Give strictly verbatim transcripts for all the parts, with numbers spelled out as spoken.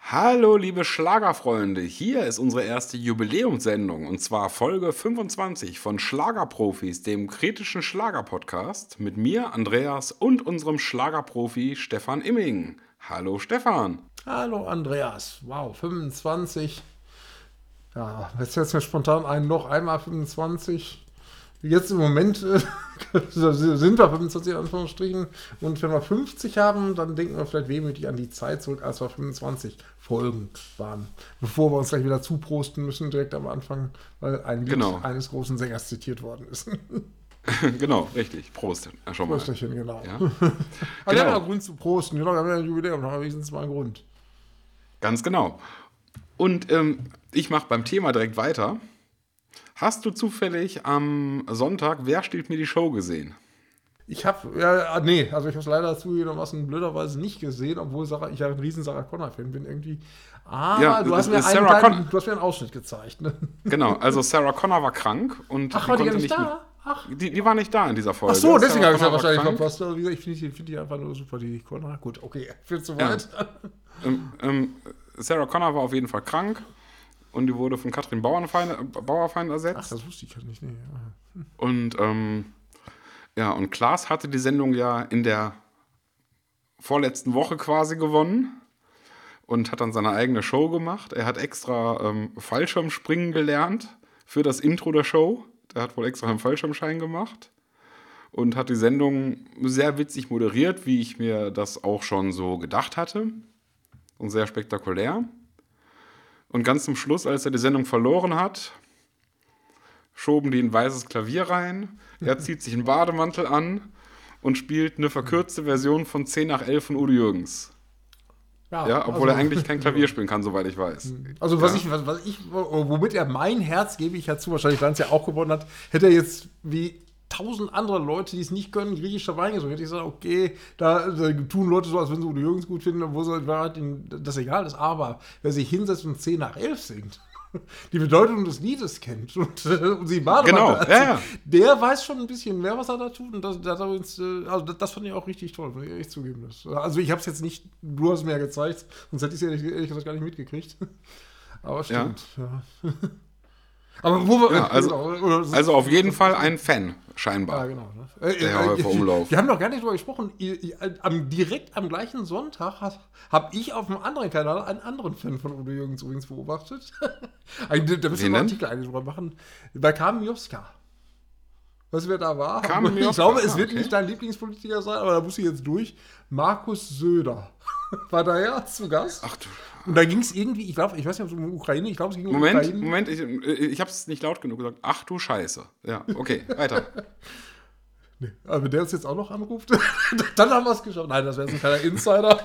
Hallo liebe Schlagerfreunde, hier ist unsere erste Jubiläumssendung und zwar Folge fünfundzwanzig von Schlagerprofis, dem kritischen Schlagerpodcast mit mir, Andreas und unserem Schlagerprofi Stefan Imming. Hallo Stefan. Hallo Andreas, wow, fünfundzwanzig. Ja, jetzt fällt mir spontan ein, noch einmal fünfundzwanzig. Jetzt im Moment äh, sind wir fünfundzwanzig in Anführungsstrichen. Und wenn wir fünfzig haben, dann denken wir vielleicht wehmütig an die Zeit zurück, als wir fünfundzwanzig Folgen waren. Bevor wir uns gleich wieder zuprosten müssen, direkt am Anfang, weil ein Lied Genau. eines großen Sängers zitiert worden ist. Genau, richtig. Prost. Ja, schon mal. Prosterchen, genau. Ja. Aber Genau. wir haben ja Grund zu prosten. Genau, wir haben ja ein Jubiläum, da haben wir wenigstens mal einen Grund. Ganz genau. Und ähm, ich mache beim Thema direkt weiter. Hast du zufällig am Sonntag Wer stiehlt mir die Show gesehen? Ich habe, ja, nee, also ich habe es leider zugegebenermaßen blöderweise nicht gesehen, obwohl Sarah, ich ja ein riesen Sarah Connor-Fan bin irgendwie. Aber Ja, du, hast mir Sarah einen kleinen, Connor- du hast mir einen Ausschnitt gezeigt. Ne? Genau, also Sarah Connor war krank und Ach, die war die konnte gar nicht nicht da? Ach, mit, die, die war nicht da in dieser Folge. ach so, deswegen Sarah habe ich es ja Connor war wahrscheinlich krank. verpasst. Aber wie gesagt, ich finde die, find die einfach nur super, die Connor. Gut, okay, viel zu Ja. weit. Ähm, ähm, Sarah Connor war auf jeden Fall krank und die wurde von Katrin Bauerfeind, Bauerfeind ersetzt. Ach, das wusste ich halt nicht. Nee. Und ähm, ja, und Klaas hatte die Sendung ja in der vorletzten Woche quasi gewonnen und hat dann seine eigene Show gemacht. Er hat extra ähm, Fallschirmspringen gelernt für das Intro der Show. Der hat wohl extra einen Fallschirmschein gemacht und hat die Sendung sehr witzig moderiert, wie ich mir das auch schon so gedacht hatte. Und sehr spektakulär. Und ganz zum Schluss, als er die Sendung verloren hat, schoben die ein weißes Klavier rein. Er zieht sich einen Bademantel an und spielt eine verkürzte Version von zehn nach elf von Udo Jürgens. Ja, obwohl also, er eigentlich kein Klavier spielen kann, soweit ich weiß. Also was Ja. ich, was, was ich, womit er mein Herz, gebe ich ja zu, wahrscheinlich, weil es ja auch gewonnen hat, hätte er jetzt wie tausend andere Leute, die es nicht können, griechischer Wein gesungen. Hätte ich gesagt, okay, da, da tun Leute so, als wenn sie Udo Jürgens gut finden, obwohl es halt ihnen das egal ist. Aber wer sich hinsetzt und zehn nach elf singt, die Bedeutung des Liedes kennt und, und sie Bademantel Genau, anzieht, ja, ja. der weiß schon ein bisschen mehr, was er da tut. Und das, das, hat uns, äh, also das, das fand ich auch richtig toll, muss ich ehrlich zugeben. Das, also ich habe es jetzt nicht, du hast es mir ja gezeigt, sonst hätte ich es ehrlich, ehrlich gesagt gar nicht mitgekriegt. Aber stimmt, ja. Aber wo wir, Ja, also, genau, oder- also auf jeden Fall ein Fan, ja, scheinbar. genau. Ne? Äh, Der äh, Häufer Umlauf. Wir haben noch gar nicht drüber gesprochen. Ihr, ihr, am, direkt am gleichen Sonntag habe ich auf einem anderen Kanal einen anderen Fan von Udo Jürgens übrigens beobachtet. Eigentlich, da müssen wir Wen mal einen denn? Artikel eigentlich drüber machen. Bei Carmen Mioska. Weißt du, wer da war? Carmen Ich Mioska, glaube, es ah, wird okay. nicht dein Lieblingspolitiker sein, aber da muss ich jetzt durch. Markus Söder war da ja zu Gast. Ach du. Und da ging es irgendwie, ich glaube, ich weiß nicht, ob es um Ukraine, ich glaube, es ging um Moment, Ukraine. Moment, ich, ich habe es nicht laut genug gesagt. Ach du Scheiße. Ja, okay, weiter. Nee, aber wenn der uns jetzt auch noch anruft, dann haben wir es geschafft. Nein, das wäre jetzt ein kleiner Insider.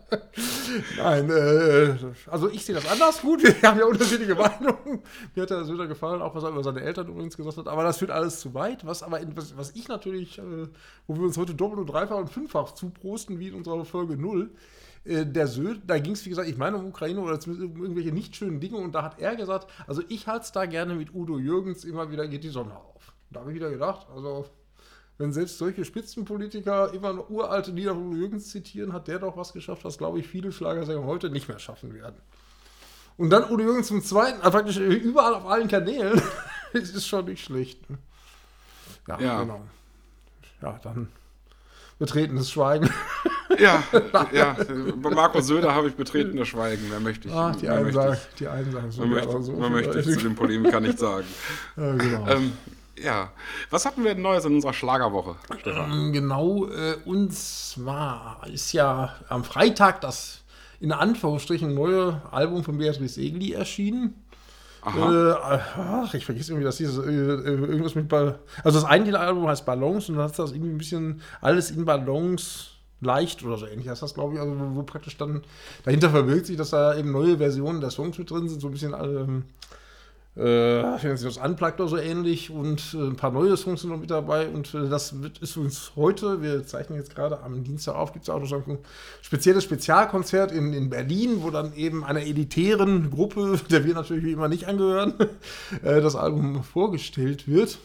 Nein, äh, also ich sehe das anders. Gut, wir haben ja unterschiedliche Meinungen. Mir hat der Söder gefallen, auch was er über seine Eltern übrigens gesagt hat. Aber das führt alles zu weit. Was aber, in, was, was ich natürlich, äh, wo wir uns heute doppelt und dreifach und fünffach zuprosten, wie in unserer Folge null, äh, der Söder, da ging es, wie gesagt, ich meine um Ukraine oder zumindest um irgendwelche nicht schönen Dinge. Und da hat er gesagt, also ich halte es da gerne mit Udo Jürgens, immer wieder geht die Sonne auf. Da habe ich wieder gedacht, also wenn selbst solche Spitzenpolitiker immer noch uralte Lieder von Udo Jürgens zitieren, hat der doch was geschafft, was, glaube ich, viele Schlagersänger heute nicht mehr schaffen werden. Und dann Udo Jürgens zum Zweiten, also praktisch überall auf allen Kanälen, das ist schon nicht schlecht. Ne? Ja, Ja. genau. Ja, dann betretenes Schweigen. Ja, ja. Bei Markus Söder habe ich betretenes Schweigen. Mehr möchte ich. Ach, die mehr einen möchte sagen, ich, die einen sagen so. mehr die möchte, anderen so. mehr möchte ich zu dem Polemiker nicht sagen. Ja, genau. Ähm, ja. Was hatten wir denn Neues in unserer Schlagerwoche, Stefan? Ähm, Genau, äh, und zwar ist ja am Freitag das in Anführungsstrichen neue Album von Beatrice Egli erschienen. Äh, ach, ich vergesse irgendwie, dass dieses äh, irgendwas mit Ball. Also das eigentliche Album heißt Ballons und dann hat das irgendwie ein bisschen alles in Ballons leicht oder so ähnlich. Das heißt, glaube ich, also wo, wo praktisch dann dahinter verbirgt sich, dass da eben neue Versionen der Songs mit drin sind, so ein bisschen ähm, äh, ich weiß nicht, das Unplugged oder so ähnlich und äh, ein paar neue Songs sind noch mit dabei und äh, das wird, ist uns heute, wir zeichnen jetzt gerade am Dienstag auf, gibt es auch noch so ein spezielles Spezialkonzert in, in Berlin, wo dann eben einer elitären Gruppe, der wir natürlich wie immer nicht angehören, äh, das Album vorgestellt wird.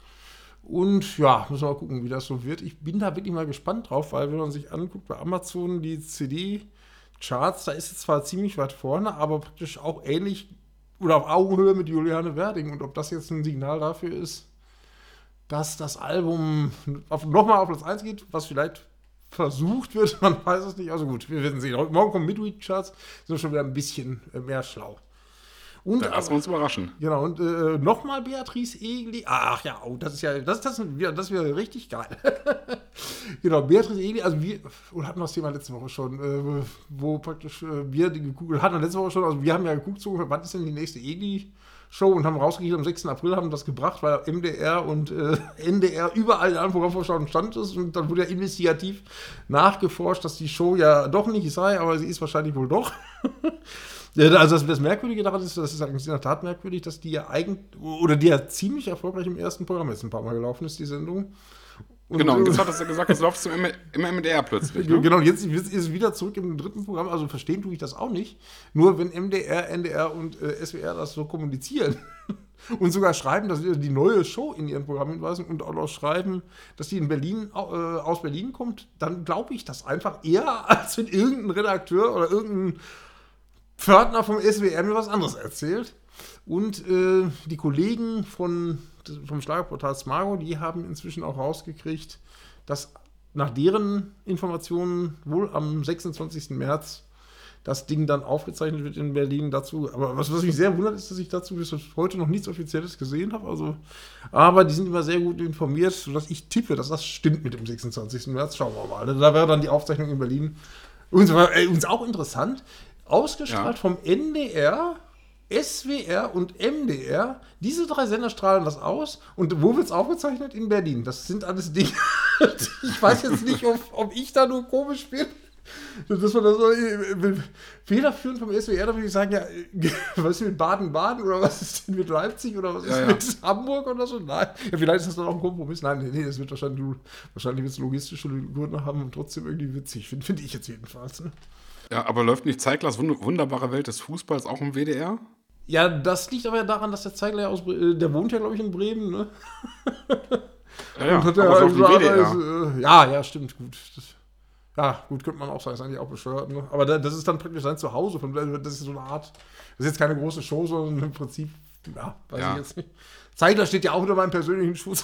Und ja, müssen wir mal gucken, wie das so wird. Ich bin da wirklich mal gespannt drauf, weil wenn man sich anguckt bei Amazon die C D, Charts, da ist es zwar ziemlich weit vorne, aber praktisch auch ähnlich oder auf Augenhöhe mit Juliane Werding. Und ob das jetzt ein Signal dafür ist, dass das Album auf, nochmal auf Platz eins geht, was vielleicht versucht wird, man weiß es nicht. Also gut, wir werden sehen. Heute Morgen kommen Midweek-Charts, sind wir schon wieder ein bisschen mehr schlau. Und, da lassen wir uns überraschen. Genau, und äh, nochmal Beatrice Egli. Ach ja, oh, das ist ja, das, das, das, das wäre richtig geil. Genau, Beatrice Egli, also wir, oder hatten wir das Thema letzte Woche schon, äh, wo praktisch äh, wir die geguckt, hatten wir letzte Woche schon, also wir haben ja geguckt, so, wann ist denn die nächste Egli-Show und haben rausgekriegt, am sechsten April haben das gebracht, weil M D R und äh, N D R überall in allen Programmvorschau stand ist und dann wurde ja investigativ nachgeforscht, dass die Show ja doch nicht sei, aber sie ist wahrscheinlich wohl doch. Also das, das Merkwürdige daran ist, das ist eigentlich in der Tat merkwürdig, dass die ja eigentlich, oder die ja ziemlich erfolgreich im ersten Programm jetzt ein paar Mal gelaufen ist, die Sendung. Und genau, und jetzt hat er gesagt, es läuft im M D R plötzlich. Ne? Genau, jetzt ist es wieder zurück im dritten Programm, also verstehen tue ich das auch nicht. Nur wenn M D R, N D R und äh, S W R das so kommunizieren und sogar schreiben, dass sie die neue Show in ihren Programm hinweisen und auch noch schreiben, dass die in Berlin, äh, aus Berlin kommt, dann glaube ich das einfach eher, als wenn irgendein Redakteur oder irgendein Pförtner vom S W R mir was anderes erzählt. Und äh, die Kollegen von, vom Schlagerportal Smargo, die haben inzwischen auch rausgekriegt, dass nach deren Informationen wohl am sechsundzwanzigsten März das Ding dann aufgezeichnet wird in Berlin dazu. Aber was, was mich sehr wundert, ist, dass ich dazu bis heute noch nichts Offizielles gesehen habe. Also, aber die sind immer sehr gut informiert, sodass ich tippe, dass das stimmt mit dem sechsundzwanzigsten März. Schauen wir mal. Da wäre dann die Aufzeichnung in Berlin. Uns, äh, uns auch interessant. Ausgestrahlt ja. vom N D R, S W R und M D R. Diese drei Sender strahlen das aus. Und wo wird es aufgezeichnet? In Berlin. Das sind alles Dinge. Ich weiß jetzt nicht, ob, ob ich da nur komisch bin. Das war das so federführend vom S W R, da würde ich sagen, ja, was ist mit Baden-Baden oder was ist denn mit Leipzig oder was ist ja, ja. mit Hamburg oder so? Nein. Ja, vielleicht ist das dann auch ein Kompromiss. Nein, nee, das wird wahrscheinlich, wahrscheinlich wird es logistische Gründe haben und trotzdem irgendwie witzig. Finde find ich jetzt jedenfalls. Ne? Ja, aber läuft nicht Zeiglers wunderbare Welt des Fußballs auch im W D R? Ja, das liegt aber ja daran, dass der Zeigler ja aus Bre- der wohnt ja, glaube ich, in Bremen, ne? Ja, ja, und hat aber also auf dem W D R. Äh, ja, ja, stimmt, gut. Das, ja, gut, könnte man auch sagen, ist eigentlich auch bescheuert, ne? Aber da, das ist dann praktisch sein Zuhause, von, das ist so eine Art, das ist jetzt keine große Show, sondern im Prinzip, ja, weiß ja. ich jetzt nicht. Zeigler steht ja auch unter meinem persönlichen Schutz.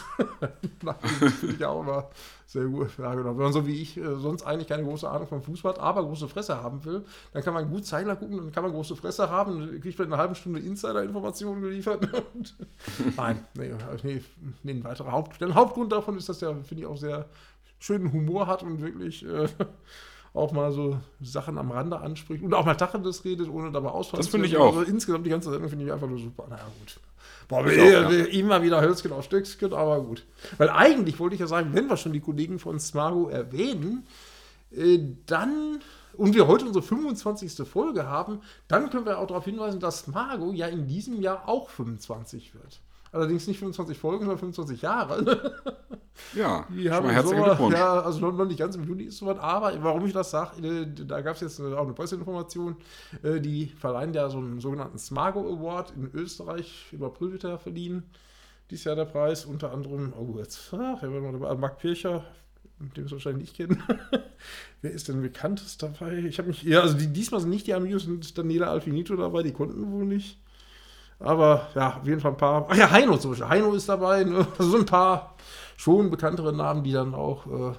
Finde ich ja auch immer sehr gut. Ja, genau. Wenn man so wie ich äh, sonst eigentlich keine große Ahnung vom Fußball hat, aber große Fresse haben will, dann kann man gut Zeigler gucken, dann kann man große Fresse haben, dann kriegt man eine halbe Stunde Insider-Informationen geliefert. Nein, nee, nee, nee, ein weiterer Haupt, der Hauptgrund davon ist, dass der, finde ich, auch sehr schönen Humor hat und wirklich äh, auch mal so Sachen am Rande anspricht und auch mal Tacheles redet, ohne dabei ausfallen zu. Das finde ich auch. Also insgesamt die ganze Sendung finde ich einfach nur super. Naja, gut. Boah, wir, auch, ja. immer wieder Hölzchen auf Stöckchen, aber gut. Weil eigentlich wollte ich ja sagen, wenn wir schon die Kollegen von Smargo erwähnen, äh, dann, und wir heute unsere fünfundzwanzigste Folge haben, dann können wir auch darauf hinweisen, dass Smargo ja in diesem Jahr auch fünfundzwanzig wird. Allerdings nicht fünfundzwanzig Folgen, sondern fünfundzwanzig Jahre. Ja, die haben herzlichen Glückwunsch. Ja, also noch nicht ganz im Juni ist soweit, aber warum ich das sage, da gab es jetzt auch eine Presseinformation, die verleihen ja so einen sogenannten Smargo Award in Österreich, im April wird er verliehen, dieses Jahr der Preis, unter anderem, oh jetzt, ach, Marc Pircher, den wir wahrscheinlich nicht kennen. Wer ist denn Bekanntes dabei? Ich habe mich, ja, also die, diesmal sind nicht die Amigos, sind Daniela Alfinito dabei, die konnten wohl nicht. Aber ja, auf jeden Fall ein paar. Ach ja, Heino zum Beispiel. Heino ist dabei. Ne? Also so ein paar schon bekanntere Namen, die dann auch äh,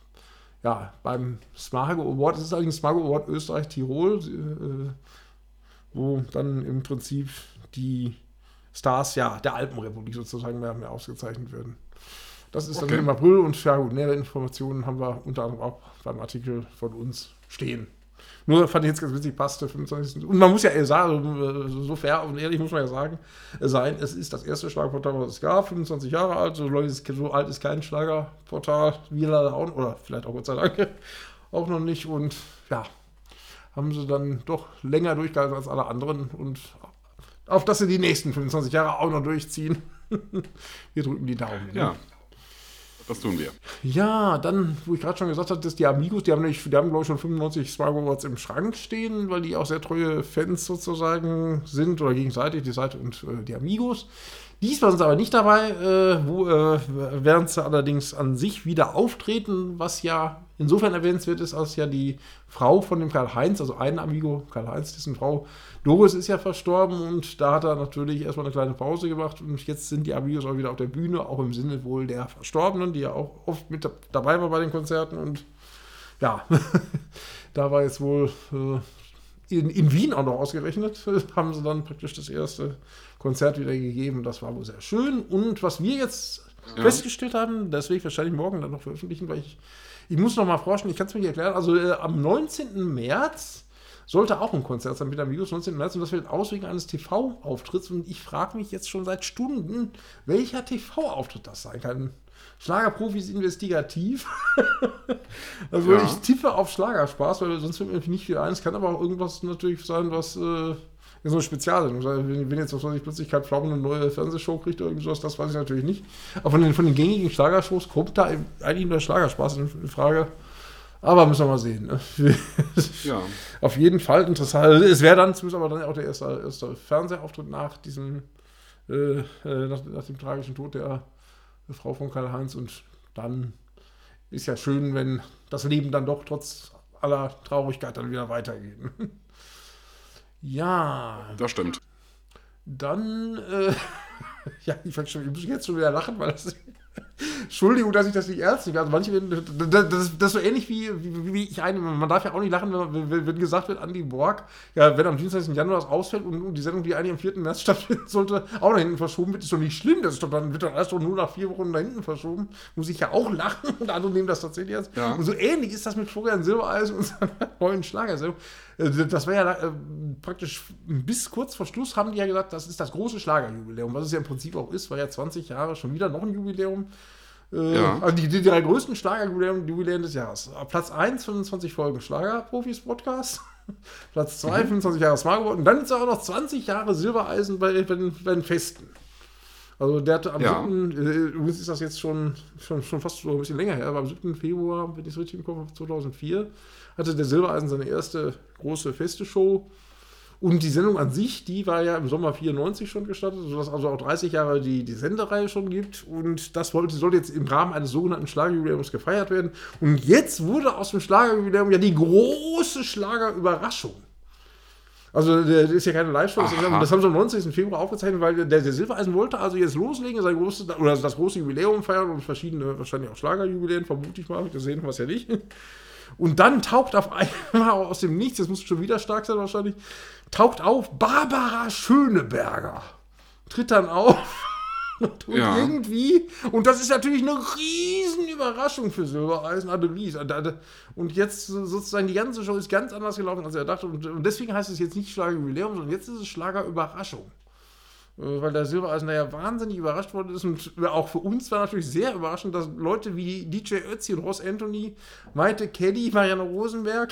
ja, beim Smargo Award, das ist eigentlich ein Smargo Award Österreich-Tirol, äh, wo dann im Prinzip die Stars ja, der Alpenrepublik sozusagen mehr, mehr ausgezeichnet werden. Das ist okay. Dann im April und ja gut, nähere Informationen haben wir unter anderem auch beim Artikel von uns stehen. Nur fand ich jetzt ganz witzig, passte fünfundzwanzigsten Und man muss ja eher sagen, so fair und ehrlich muss man ja sagen, sein, es ist das erste Schlagerportal, was es gab, fünfundzwanzig Jahre alt, so, Leute, so alt ist kein Schlagerportal, wir leider auch, oder vielleicht auch Gott sei Dank, auch noch nicht. Und ja, haben sie dann doch länger durchgehalten als alle anderen und auf dass sie die nächsten fünfundzwanzig Jahre auch noch durchziehen. Wir drücken die Daumen. Ja. Ne? Das tun wir. Ja, dann, wo ich gerade schon gesagt habe, dass die Amigos, die haben, nicht, die haben glaube ich, schon fünfundneunzig Smargo Awards im Schrank stehen, weil die auch sehr treue Fans sozusagen sind, oder gegenseitig, die Seite und äh, die Amigos. Diesmal sind sie aber nicht dabei, äh, wo, äh, während sie allerdings an sich wieder auftreten, was ja insofern erwähnenswert ist, als ja die Frau von dem Karl-Heinz, also ein Amigo, Karl-Heinz, dessen Frau Doris ist ja verstorben und da hat er natürlich erstmal eine kleine Pause gemacht und jetzt sind die Amigos auch wieder auf der Bühne, auch im Sinne wohl der Verstorbenen, die ja auch oft mit dabei war bei den Konzerten und ja, da war jetzt wohl äh, in, in Wien auch noch ausgerechnet, haben sie dann praktisch das erste Konzert wieder gegeben. Das war wohl sehr schön. Und was wir jetzt ja. festgestellt haben, das werde ich wahrscheinlich morgen dann noch veröffentlichen, weil ich, ich muss noch mal forschen, ich kann es mir nicht erklären. Also äh, am neunzehnten März sollte auch ein Konzert sein mit Amigos, neunzehnten März, und das wird aus wegen eines T V-Auftritts. Und ich frage mich jetzt schon seit Stunden, welcher T V-Auftritt das sein kann. Schlagerprofis investigativ. Also ja. ich tippe auf Schlagerspaß, weil sonst wird mir nicht viel ein. Es kann aber auch irgendwas natürlich sein, was äh, so eine Spezialsendung sein. Wenn, wenn jetzt was weiß ich, plötzlich Kai Pflaume eine neue Fernsehshow kriegt oder irgendwas, das weiß ich natürlich nicht. Aber von den, von den gängigen Schlagershows kommt da eigentlich nur der Schlagerspaß in Frage. Aber müssen wir mal sehen. Ne? Ja. Auf jeden Fall interessant. Es wäre dann zumindest aber dann auch der erste, erste Fernsehauftritt nach diesem äh, nach, nach dem tragischen Tod der Frau von Karl-Heinz und dann ist ja schön, wenn das Leben dann doch trotz aller Traurigkeit dann wieder weitergeht. Ja. Das stimmt. Dann, äh, ja, ich, schon, ich muss jetzt schon wieder lachen, weil das Entschuldigung, dass ich das nicht ernst nehme. Also manche werden, das, das, das ist so ähnlich wie, wie, wie ich eine, man darf ja auch nicht lachen, wenn, wenn, wenn gesagt wird, Andi Borg, ja, wenn am dienstagsten Januar das ausfällt und die Sendung, die eigentlich am vierten März stattfinden sollte, auch nach hinten verschoben wird, ist doch nicht schlimm. Das ist doch, dann wird doch erst nur nach vier Wochen nach hinten verschoben. Muss ich ja auch lachen und andere nehmen das tatsächlich ernst. Ja. Und so ähnlich ist das mit Florian Silbereisen und seiner neuen Schlagersendung. Das war ja äh, praktisch bis kurz vor Schluss haben die ja gesagt, das ist das große Schlagerjubiläum, was es ja im Prinzip auch ist, war ja zwanzig Jahre schon wieder noch ein Jubiläum. Äh, ja. Also die, die drei größten Schlagerjubiläen des Jahres. Platz eins, fünfundzwanzig Folgen Schlagerprofis-Podcast. Platz zwei, mhm. fünfundzwanzig Jahre Smart geworden. Und dann ist auch noch zwanzig Jahre Silbereisen bei, bei, den, bei den Festen. Also der hat am ja. siebten Übrigens ist das jetzt schon, schon, schon fast so ein bisschen länger her, aber am siebten Februar, wenn ich es richtig im Kopf habe, zweitausendvier, hatte der Silbereisen seine erste große Feste-Show. Und die Sendung an sich, die war ja im Sommer vierundneunzig schon gestartet, sodass also auch dreißig Jahre die, die Sendereihe schon gibt. Und das wollte, sollte jetzt im Rahmen eines sogenannten Schlagerjubiläums gefeiert werden. Und jetzt wurde aus dem Schlagerjubiläum ja die große Schlagerüberraschung. Also das ist ja keine Live-Show, das, das haben sie am neunzehnten Februar aufgezeichnet, weil der, der Silbereisen wollte also jetzt loslegen, sein großes, oder das große Jubiläum feiern und verschiedene, wahrscheinlich auch Schlagerjubiläen, vermute ich mal, das sehen wir es ja nicht. Und dann taucht auf einmal aus dem Nichts, das muss schon wieder stark sein wahrscheinlich, taucht auf Barbara Schöneberger. Tritt dann auf und ja. irgendwie, und das ist natürlich eine riesen Überraschung für Silbereisen, Adelis. Und jetzt sozusagen die ganze Show ist ganz anders gelaufen, als er dachte. Und deswegen heißt es jetzt nicht Schlagerjubiläum, sondern jetzt ist es Schlagerüberraschung. Weil der Silbereisen ja wahnsinnig überrascht worden ist und auch für uns war natürlich sehr überraschend, dass Leute wie D J Ötzi und Ross Anthony, Maite Keddy, Marianne Rosenberg,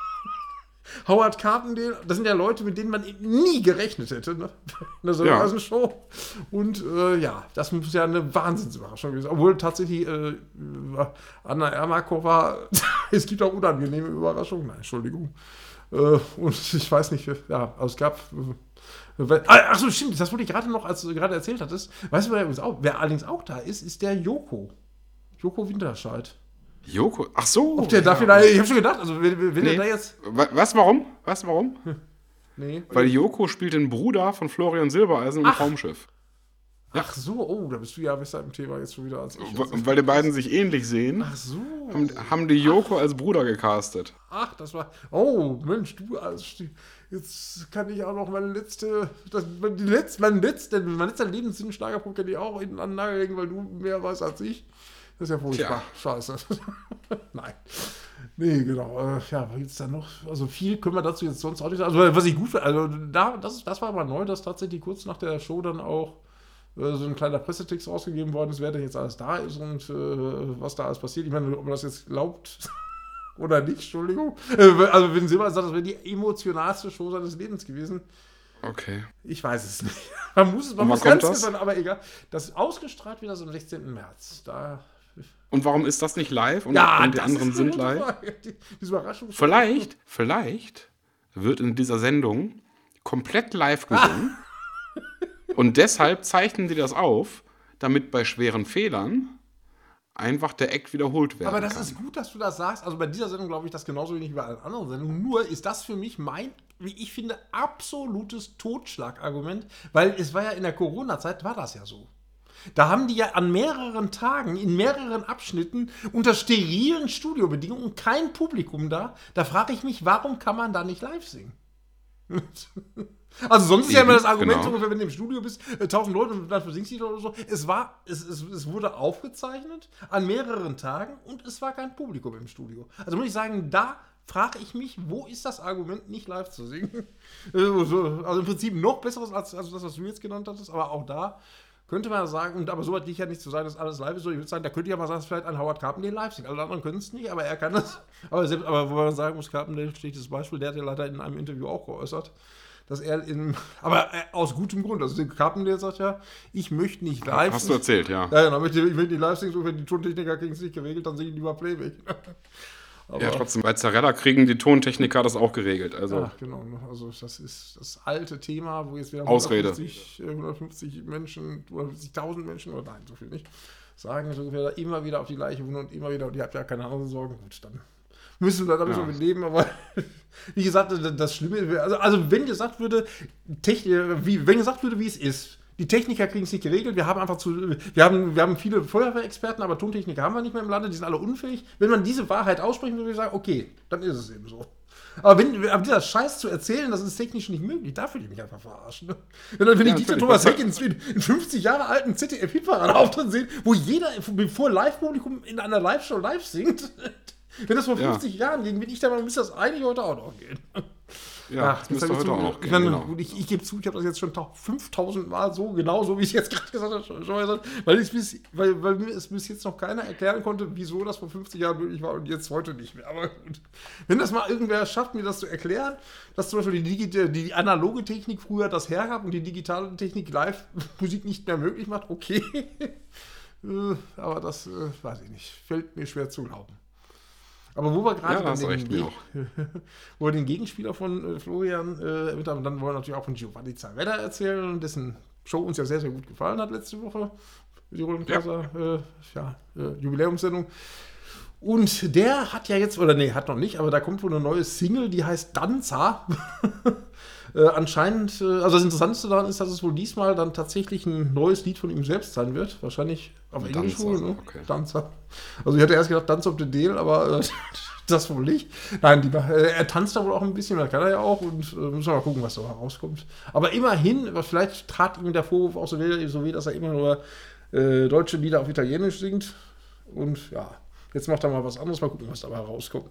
Howard Carpendale, das sind ja Leute, mit denen man nie gerechnet hätte, ne? In der Silbereisen-Show. Und äh, ja, das muss ja eine Wahnsinnsüberraschung gewesen sein. Obwohl tatsächlich äh, Anna Ermakova, es gibt auch unangenehme Überraschungen. Nein, Entschuldigung. Äh, und ich weiß nicht, ja, also es gab... Äh, Achso, stimmt, das wollte ich gerade noch, als du gerade erzählt hattest. Weißt du, wer, auch, wer allerdings auch da ist, ist der Joko. Joko Winterscheid. Joko? Ach so. Ob der ja. da vielleicht, ich hab schon gedacht, also wenn, wenn nee. der da jetzt... Was, warum? Was, warum? Nee. Weil Joko spielt den Bruder von Florian Silbereisen im Traumschiff. Ja. Ach so, oh, da bist du ja besser im Thema jetzt schon wieder als ich. Als weil die beiden sich ähnlich sehen, Ach so. haben, haben die Joko Ach. als Bruder gecastet. Ach, das war... Oh, Mensch, du als... Jetzt kann ich auch noch meine letzte, das, die letzte, mein letzter, mein letzter Lebenssinn-Schlagerpunkt kann ich auch in den Nagel legen, weil du mehr weißt als ich. Das ist ja furchtbar. Tja. Scheiße. Nein. Nee, genau. Äh, ja, was gibt's da noch? Also viel können wir dazu jetzt sonst auch nicht sagen. Also was ich gut finde, also da, das, das war mal neu, dass tatsächlich kurz nach der Show dann auch äh, so ein kleiner Pressetext rausgegeben worden ist, wer denn jetzt alles da ist und äh, was da alles passiert. Ich meine, ob man das jetzt glaubt... Oder nicht, Entschuldigung. Also, wenn Silber sagt, das wäre die emotionalste Show seines Lebens gewesen. Okay. Ich weiß es nicht. Man muss es, man muss ganz sein, aber egal. Das ausgestrahlt wird das am sechzehnten März. Da und warum ist das nicht live? Und, ja, und die anderen sind live? Die, diese Überraschung. Vielleicht, vielleicht wird in dieser Sendung komplett live gesungen. Und deshalb zeichnen die das auf, damit bei schweren Fehlern einfach der Act wiederholt werden Aber das kann. ist gut, dass du das sagst. Also bei dieser Sendung glaube ich das genauso wenig wie bei allen anderen Sendungen. Nur ist das für mich mein, wie ich finde, absolutes Totschlagargument, weil es war ja in der Corona-Zeit, war das ja so. Da haben die ja an mehreren Tagen, in mehreren Abschnitten, unter sterilen Studiobedingungen kein Publikum da. Da frage ich mich, warum kann man da nicht live singen? Also sonst ist ja immer das Argument, genau. ungefähr, wenn du im Studio bist, tausend Leute und dann singst du oder so. Es war, es, es, es wurde aufgezeichnet an mehreren Tagen und es war kein Publikum im Studio. Also muss ich sagen, da frage ich mich, wo ist das Argument, nicht live zu singen? Also im Prinzip noch besseres als, als das, was du jetzt genannt hattest, aber auch da könnte man sagen, und aber so weit liegt ja nicht zu sein, dass alles live ist. So, ich würde sagen, da könnte ja mal sagen, dass vielleicht ein Howard Carpendale live singt. Alle anderen können es nicht, aber er kann es. Aber, selbst, aber wo man sagen muss, Carpendale, schlechtes Beispiel, der hat ja leider in einem Interview auch geäußert, dass er in, aber aus gutem Grund, also Carpendale sagt ja, ich möchte nicht live. Hast du erzählt, ja. Ja, genau, ich möchte nicht live singen, so wenn die Tontechniker kriegen es nicht geregelt, dann singen die lieber Playback. Aber ja, trotzdem, bei Zarella kriegen die Tontechniker das auch geregelt. Also. Ach, genau. Also das ist das alte Thema, wo jetzt wieder Ausrede. hundertfünfzig, hundertfünfzig Menschen, hundertfünfzigtausend Menschen, oder nein, so viel nicht, sagen so ungefähr immer wieder auf die Leiche und immer wieder, und ihr habt ja keine anderen Sorgen, gut, dann müssen wir da damit ja. leben, aber wie gesagt, das Schlimme, also, also wenn gesagt würde, Technik, wie, wenn gesagt würde, wie es ist, die Techniker kriegen es nicht geregelt, wir haben einfach zu, wir haben, wir haben viele Feuerwehrexperten, aber Tontechniker haben wir nicht mehr im Lande, die sind alle unfähig. Wenn man diese Wahrheit aussprechen würde, würde ich sagen, okay, dann ist es eben so. Aber wenn, aber dieser Scheiß zu erzählen, das ist technisch nicht möglich, da würde ich mich einfach verarschen. Ne? Wenn, wenn ja, ich Dieter Thomas Heck in, in fünfzig Jahre alten Z D F-Hitparade-Auftritt sehe, wo jeder vor Live-Publikum in einer Live-Show live singt, wenn das vor fünfzig ja. Jahren ging, bin ich der Meinung, müsste das eigentlich heute auch noch gehen. Ja, Ach, das müsste heute auch noch gehen. Dann, genau. Ich, ich gebe zu, ich habe das jetzt schon fünftausend Mal so, genau so, wie ich es jetzt gerade gesagt habe, schon gesagt, weil, bis, weil, weil mir es bis jetzt noch keiner erklären konnte, wieso das vor fünfzig Jahren möglich war und jetzt heute nicht mehr. Aber gut. Wenn das mal irgendwer schafft, mir das zu erklären, dass zum Beispiel die, die, die analoge Technik früher das hergab und die digitale Technik Live-Musik nicht mehr möglich macht, okay. Aber das, äh, weiß ich nicht, fällt mir schwer zu glauben. Aber wo wir gerade ja, den, Ge- wo wir den Gegenspieler von äh, Florian äh, mit haben, dann wollen wir natürlich auch von Giovanni Zarella erzählen, dessen Show uns ja sehr, sehr gut gefallen hat letzte Woche. Die Rollenkasse, ja, äh, ja äh, Jubiläumssendung. Und der hat ja jetzt, oder nee, hat noch nicht, aber da kommt wohl eine neue Single, die heißt Danza. äh, anscheinend, äh, also das Interessanteste daran ist, dass es wohl diesmal dann tatsächlich ein neues Lied von ihm selbst sein wird. Wahrscheinlich auf Englisch wohl, ne? Okay. Danza. Also ich hatte erst gedacht, Dance of the Deal, aber äh, das wohl nicht. Nein, die, äh, er tanzt da wohl auch ein bisschen, das kann er ja auch, und äh, müssen wir mal gucken, was da rauskommt. Aber immerhin, vielleicht trat ihm der Vorwurf auch so weh, so weh dass er immer nur äh, deutsche Lieder auf Italienisch singt. Und ja, jetzt macht er mal was anderes, mal gucken, was dabei rauskommt.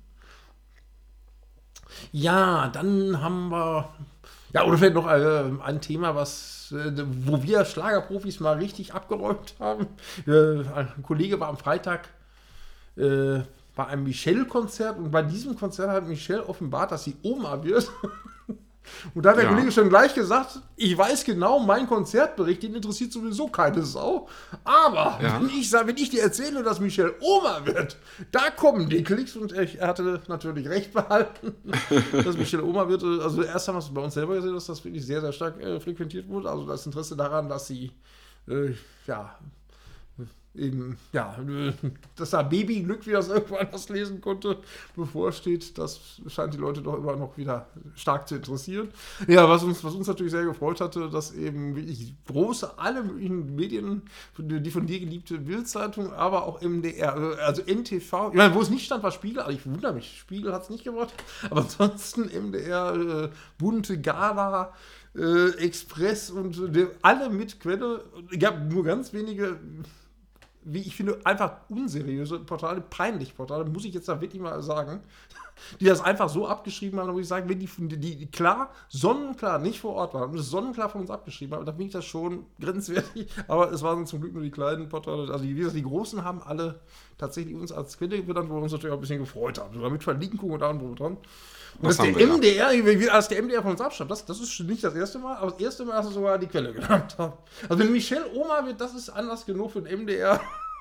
Ja, dann haben wir, ja, oder vielleicht noch äh, ein Thema, was, äh, wo wir Schlagerprofis mal richtig abgeräumt haben. Äh, ein Kollege war am Freitag äh, bei einem Michelle-Konzert, und bei diesem Konzert hat Michelle offenbart, dass sie Oma wird. Und da hat der ja. Kollege schon gleich gesagt, ich weiß genau, mein Konzertbericht, den interessiert sowieso keine Sau. Aber ja. wenn, ich, wenn ich dir erzähle, dass Michelle Oma wird, da kommen die Klicks. Und er hatte natürlich recht behalten, dass Michelle Oma wird. Also erst haben wir es bei uns selber gesehen, dass das wirklich sehr, sehr stark äh, frequentiert wurde. Also das Interesse daran, dass sie, äh, ja... eben, ja, dass da Babyglück, wie das irgendwo anders lesen konnte, bevorsteht, das scheint die Leute doch immer noch wieder stark zu interessieren. Ja, was uns, was uns natürlich sehr gefreut hatte, dass eben wirklich große, alle möglichen Medien, die von dir geliebte Bild-Zeitung, aber auch M D R, also N T V, ich meine, wo es nicht stand, war Spiegel, also ich wundere mich, Spiegel hat es nicht gebracht, aber ansonsten M D R, äh, bunte Gala, äh, Express und äh, alle mit Quelle, es gab nur ganz wenige, wie ich finde, einfach unseriöse Portale, peinlich Portale, muss ich jetzt da wirklich mal sagen, die das einfach so abgeschrieben haben, wo ich sage, wenn die, die, die klar, sonnenklar nicht vor Ort waren und es sonnenklar von uns abgeschrieben haben, dann finde ich das schon grenzwertig, aber es waren zum Glück nur die kleinen Portale, also die, wie gesagt, die großen haben alle tatsächlich uns als Quelle benannt, wo wir uns natürlich auch ein bisschen gefreut haben, sogar mit Verlinkung und allem dran. Und dass der M D R, als der M D R von uns abstammt, das, das ist nicht das erste Mal, aber das erste Mal, dass sie sogar die Quelle genannt haben. Also wenn Michelle Oma wird, das ist Anlass genug für den M D R,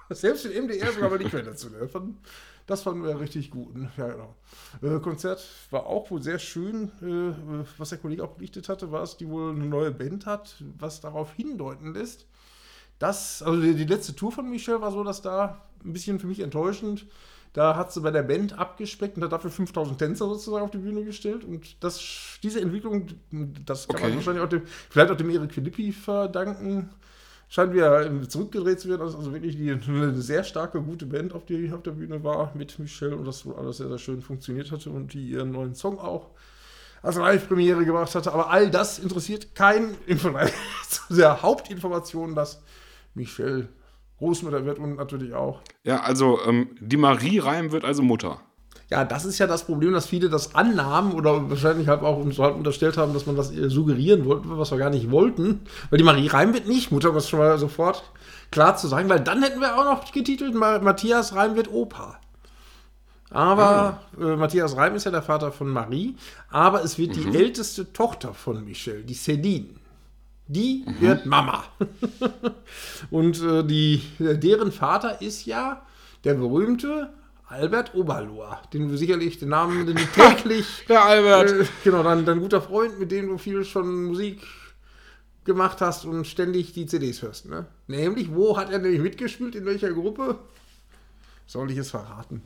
Selbst in M D R sogar mal die Quelle zu nennen. Das fanden wir richtig gut. Ja, genau. Äh, Konzert war auch wohl sehr schön. Äh, was der Kollege auch berichtet hatte, war, dass die wohl eine neue Band hat, was darauf hindeuten lässt. Das, also die, die letzte Tour von Michelle war so, dass da ein bisschen für mich enttäuschend, da hat sie bei der Band abgespeckt und hat dafür fünftausend Tänzer sozusagen auf die Bühne gestellt. Und das, diese Entwicklung, das kann Okay. man wahrscheinlich auch dem, vielleicht auch dem Erik Philippi verdanken. Scheint wieder zurückgedreht zu werden, dass also wirklich die, eine sehr starke, gute Band auf, die, auf der Bühne war mit Michelle und das wohl alles sehr, sehr schön funktioniert hatte und die ihren neuen Song auch als Live-Premiere gemacht hatte. Aber all das interessiert keinen im Vergleich zu der Hauptinformation, dass Michelle Großmutter wird und natürlich auch. Ja, also ähm, die Marie Reim wird also Mutter. Ja, das ist ja das Problem, dass viele das annahmen oder wahrscheinlich halt auch uns halt unterstellt haben, dass man das suggerieren wollte, was wir gar nicht wollten. Weil die Marie Reim wird nicht Mutter, was schon mal sofort klar zu sagen, weil dann hätten wir auch noch getitelt, Matthias Reim wird Opa. Aber ah. äh, Matthias Reim ist ja der Vater von Marie, aber es wird mhm. die älteste Tochter von Michelle, die Céline. Die mhm. wird Mama. Und äh, die, deren Vater ist ja der berühmte Albert Oberlohr, den du sicherlich den Namen, den du täglich. Der Albert. Äh, genau, dein, dein guter Freund, mit dem du viel schon Musik gemacht hast und ständig die C Ds hörst. Ne? Nämlich, wo hat er nämlich mitgespielt? In welcher Gruppe? Soll ich es verraten?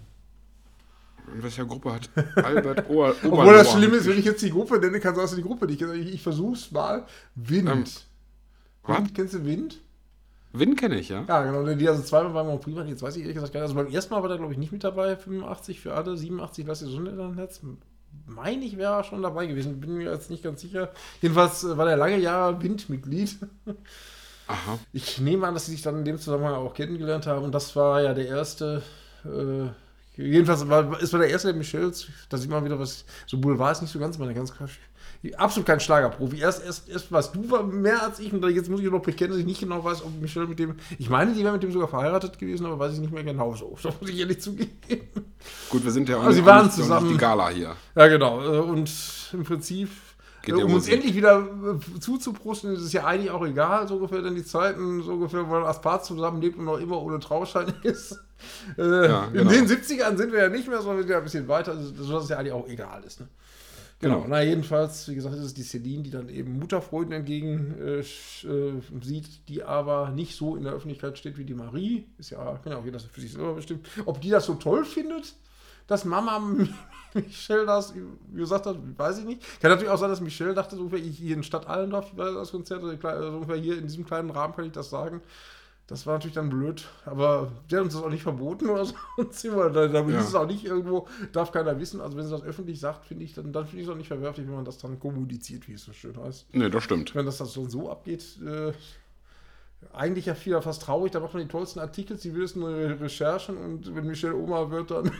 In welcher Gruppe hat Albert Ober Oberlohr? Obwohl das schlimm ist, wenn ich jetzt die Gruppe nenne, kannst du die Gruppe nicht. Ich, ich versuch's mal. Wind. Ähm, Wind, kennst du Wind? Wind kenne ich, ja. Ja, genau. Die also zweimal waren wir prima. Jetzt weiß ich ehrlich gesagt gar nicht. Also beim ersten Mal war der, glaube ich, nicht mit dabei. fünfundachtzig für alle, siebenundachtzig, was ist so ein Netz? Meine ich, wäre schon dabei gewesen. Bin mir jetzt nicht ganz sicher. Jedenfalls war der lange Jahre Wind-Mitglied. Aha. Ich nehme an, dass sie sich dann in dem Zusammenhang auch kennengelernt haben. Und das war ja der erste. Äh, jedenfalls war es war der erste der Michels. Da sieht man wieder, was. So Boulevard ist nicht so ganz meine ganz krass. Absolut kein Schlagerprofi. Erst, erst, erst warst du mehr als ich und jetzt muss ich noch bekennen, dass ich nicht genau weiß, ob Michelle mit dem. Ich meine, die wäre mit dem sogar verheiratet gewesen, aber weiß ich nicht mehr genau so. Das muss ich ehrlich zugeben. Gut, wir sind ja auch also nicht, sie waren nicht, zusammen. Nicht die Gala hier. Ja, genau. Und im Prinzip, Geht um um uns Musik. endlich wieder zuzuprusten, ist es ja eigentlich auch egal, so ungefähr, denn die Zeiten, so ungefähr, wo man als Paar zusammenlebt und noch immer ohne Trauschein ist. Äh, Ja, genau. In den siebzigern sind wir ja nicht mehr, sondern wir sind ja ein bisschen weiter, sodass es ja eigentlich auch egal ist. Ne? Genau. genau, na jedenfalls, wie gesagt, ist es die Céline, die dann eben Mutterfreuden entgegen äh, äh, sieht, die aber nicht so in der Öffentlichkeit steht wie die Marie. Ist ja, kann ja auch jeder für sich selber bestimmt. Ob die das so toll findet, dass Mama Michelle das gesagt hat, weiß ich nicht. Kann natürlich auch sein, dass Michelle dachte, so ungefähr hier in Stadt Allendorf, das Konzert, so ungefähr hier in diesem kleinen Rahmen kann ich das sagen. Das war natürlich dann blöd, aber die hat uns das auch nicht verboten oder so. Da, da ja. ist es auch nicht irgendwo, darf keiner wissen. Also wenn sie das öffentlich sagt, finde ich, dann, dann finde ich es auch nicht verwerflich, wenn man das dann kommuniziert, wie es so schön heißt. Nee, das stimmt. Wenn das, das so, so abgeht, äh, eigentlich ja viel fast traurig, da macht man die tollsten Artikel, die wildesten Recherchen und wenn Michelle Oma wird, dann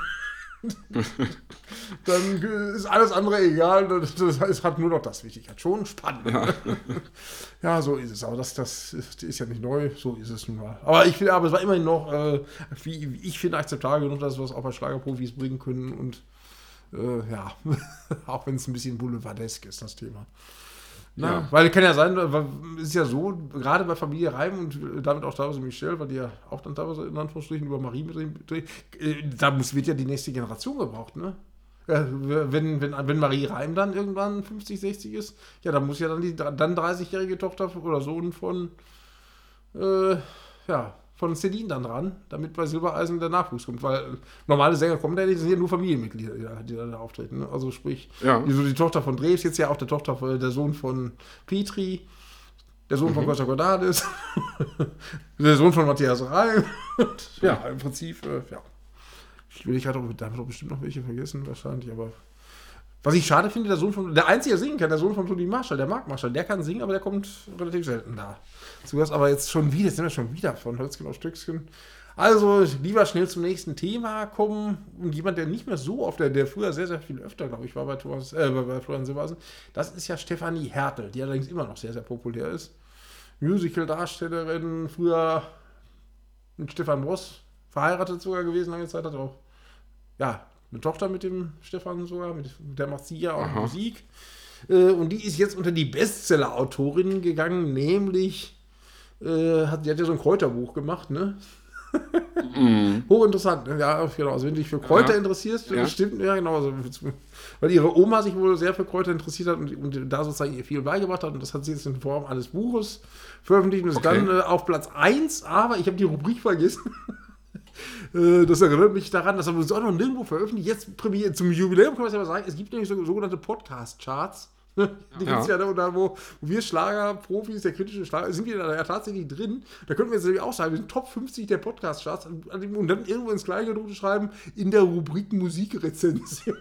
dann ist alles andere egal, das, das hat nur noch das Wichtigkeit. Schon spannend. Ja. Ja, so ist es. Aber das, das ist, ist ja nicht neu, so ist es nun mal. Aber ich finde, aber es war immerhin noch, äh, wie, wie ich finde, akzeptabel genug, dass wir es auch bei Schlagerprofis bringen können und äh, ja, auch wenn es ein bisschen boulevardesk ist, das Thema. Na, ja. Weil kann ja sein, es ist ja so, gerade bei Familie Reim und damit auch teilweise Michelle, weil die ja auch dann teilweise in Anführungsstrichen über Marie mit äh, da muss, wird ja die nächste Generation gebraucht, ne? Ja, wenn, wenn, wenn Marie Reim dann irgendwann fünfzig, sechzig ist, ja, dann muss ja dann die dann dreißigjährige Tochter oder Sohn von äh, ja, von Céline dann dran, damit bei Silbereisen der Nachwuchs kommt, weil normale Sänger kommen ja nicht, das sind ja nur Familienmitglieder, die, die da auftreten. Ne? Also sprich, ja. so die Tochter von Drews, jetzt ja auch der Tochter von, der Sohn von Petri, der Sohn mhm. von Costa Cordalis, der Sohn von Matthias Reim. Ja, im Prinzip, äh, ja. Ich will, ich hatte da doch bestimmt noch welche vergessen, wahrscheinlich, aber was ich schade finde, der Sohn von, der einzige, der singen kann, der Sohn von Toni Marshall, der Marc Marshall, der kann singen, aber der kommt relativ selten da. Zuerst aber jetzt schon wieder, jetzt sind wir schon wieder von Hölzchen auf Stöckchen. Also lieber schnell zum nächsten Thema kommen und jemand, der nicht mehr so oft, der, der früher sehr, sehr viel öfter, glaube ich, war bei Thomas, äh, bei Florian Silbereisen, das ist ja Stefanie Hertel, die allerdings immer noch sehr, sehr populär ist. Musical-Darstellerin, früher mit Stefan Bross verheiratet sogar gewesen, lange Zeit, hat auch, ja, eine Tochter mit dem Stefan sogar, mit der macht sie ja auch Aha. Musik. Äh, und die ist jetzt unter die Bestseller-Autorinnen gegangen, nämlich, äh, hat, die hat ja so ein Kräuterbuch gemacht, ne? Mm. Hochinteressant. Ne? Ja, genau. Also wenn du dich für Kräuter Ja. interessierst, Ja. stimmt, ja genau. Also, weil ihre Oma sich wohl sehr für Kräuter interessiert hat und, und da sozusagen ihr viel beigebracht hat. Und das hat sie jetzt in Form eines Buches veröffentlicht. Und ist Okay. dann äh, auf Platz eins, aber ich habe die Rubrik vergessen. Äh, Das erinnert mich daran, das haben wir uns auch noch nirgendwo veröffentlicht. Jetzt Premiere, zum Jubiläum kann man es ja mal sagen, es gibt nämlich so, sogenannte Podcast-Charts. Die Ja. gibt es ja da, da wo, wo wir Schlagerprofis, der kritische Schlager, sind wir da ja tatsächlich drin. Da könnten wir jetzt nämlich auch sagen, wir sind Top fünfzig der Podcast-Charts und dann irgendwo ins Kleingedruckte schreiben, in der Rubrik Musikrezension.